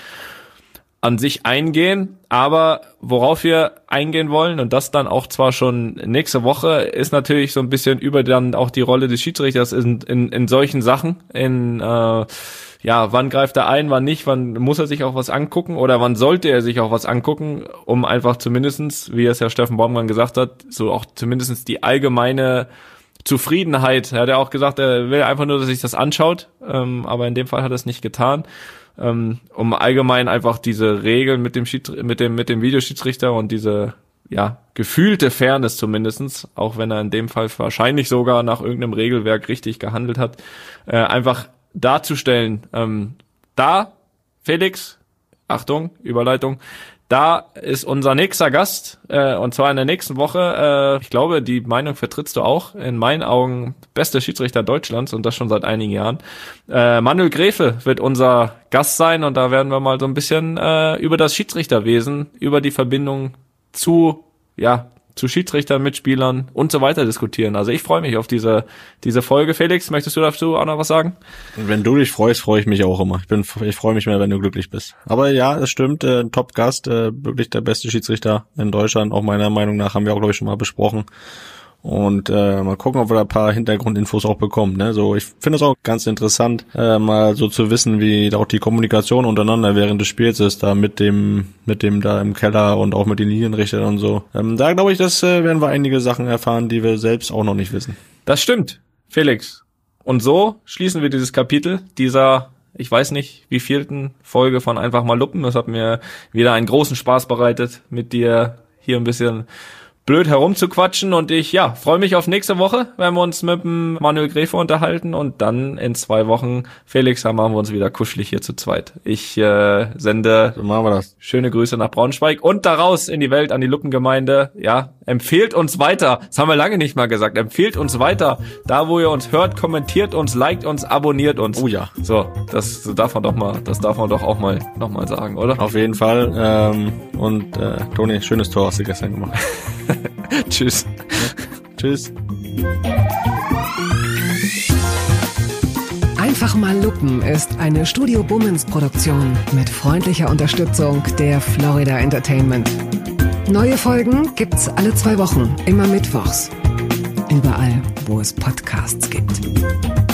eingehen, aber worauf wir eingehen wollen, und das dann auch zwar schon nächste Woche, ist natürlich so ein bisschen über dann auch die Rolle des Schiedsrichters in solchen Sachen, wann greift er ein, wann nicht, wann muss er sich auch was angucken oder wann sollte er sich auch was angucken, um einfach zumindestens, wie es ja Steffen Baumgart gesagt hat, so auch zumindestens die allgemeine Zufriedenheit. Er hat ja auch gesagt, er will einfach nur, dass sich das anschaut, aber in dem Fall hat er es nicht getan, um allgemein einfach diese Regeln mit dem Videoschiedsrichter und diese gefühlte Fairness zumindestens, auch wenn er in dem Fall wahrscheinlich sogar nach irgendeinem Regelwerk richtig gehandelt hat, einfach darzustellen. Da, Felix, Achtung, Überleitung, da ist unser nächster Gast, und zwar in der nächsten Woche, ich glaube, die Meinung vertrittst du auch, in meinen Augen bester Schiedsrichter Deutschlands und das schon seit einigen Jahren. Manuel Gräfe wird unser Gast sein und da werden wir mal so ein bisschen über das Schiedsrichterwesen, über die Verbindung zu Schiedsrichtern, Mitspielern und so weiter diskutieren. Also ich freue mich auf diese Folge. Felix, möchtest du dazu auch noch was sagen? Wenn du dich freust, freue ich mich auch immer. Ich freue mich mehr, wenn du glücklich bist. Aber ja, es stimmt, Top-Gast, wirklich der beste Schiedsrichter in Deutschland, auch meiner Meinung nach, haben wir auch, glaube ich, schon mal besprochen. Und mal gucken, ob wir da ein paar Hintergrundinfos auch bekommen. Ne? So, ich finde es auch ganz interessant, mal so zu wissen, wie auch die Kommunikation untereinander während des Spiels ist, da mit dem da im Keller und auch mit den Linienrichtern und so. Da glaube ich, das werden wir einige Sachen erfahren, die wir selbst auch noch nicht wissen. Das stimmt, Felix. Und so schließen wir dieses Kapitel dieser, ich weiß nicht, wievielten Folge von Einfach mal Luppen. Es hat mir wieder einen großen Spaß bereitet, mit dir hier ein bisschen blöd herumzuquatschen und ich freue mich auf nächste Woche, wenn wir uns mit dem Manuel Gräfe unterhalten und dann in 2 Wochen, Felix, dann machen wir uns wieder kuschelig hier zu zweit. Ich sende So machen wir das. Schöne Grüße nach Braunschweig und daraus in die Welt an die Luppengemeinde. Ja, empfehlt uns weiter. Das haben wir lange nicht mal gesagt. Empfehlt uns weiter. Da, wo ihr uns hört, kommentiert uns, liked uns, abonniert uns. Oh ja. So, das darf man doch auch mal nochmal sagen, oder? Auf jeden Fall. Toni, schönes Tor hast du gestern gemacht. Tschüss. Tschüss. Einfach mal Luppen ist eine Studio Bummens Produktion mit freundlicher Unterstützung der Florida Entertainment. Neue Folgen gibt's alle 2 Wochen, immer mittwochs. Überall, wo es Podcasts gibt.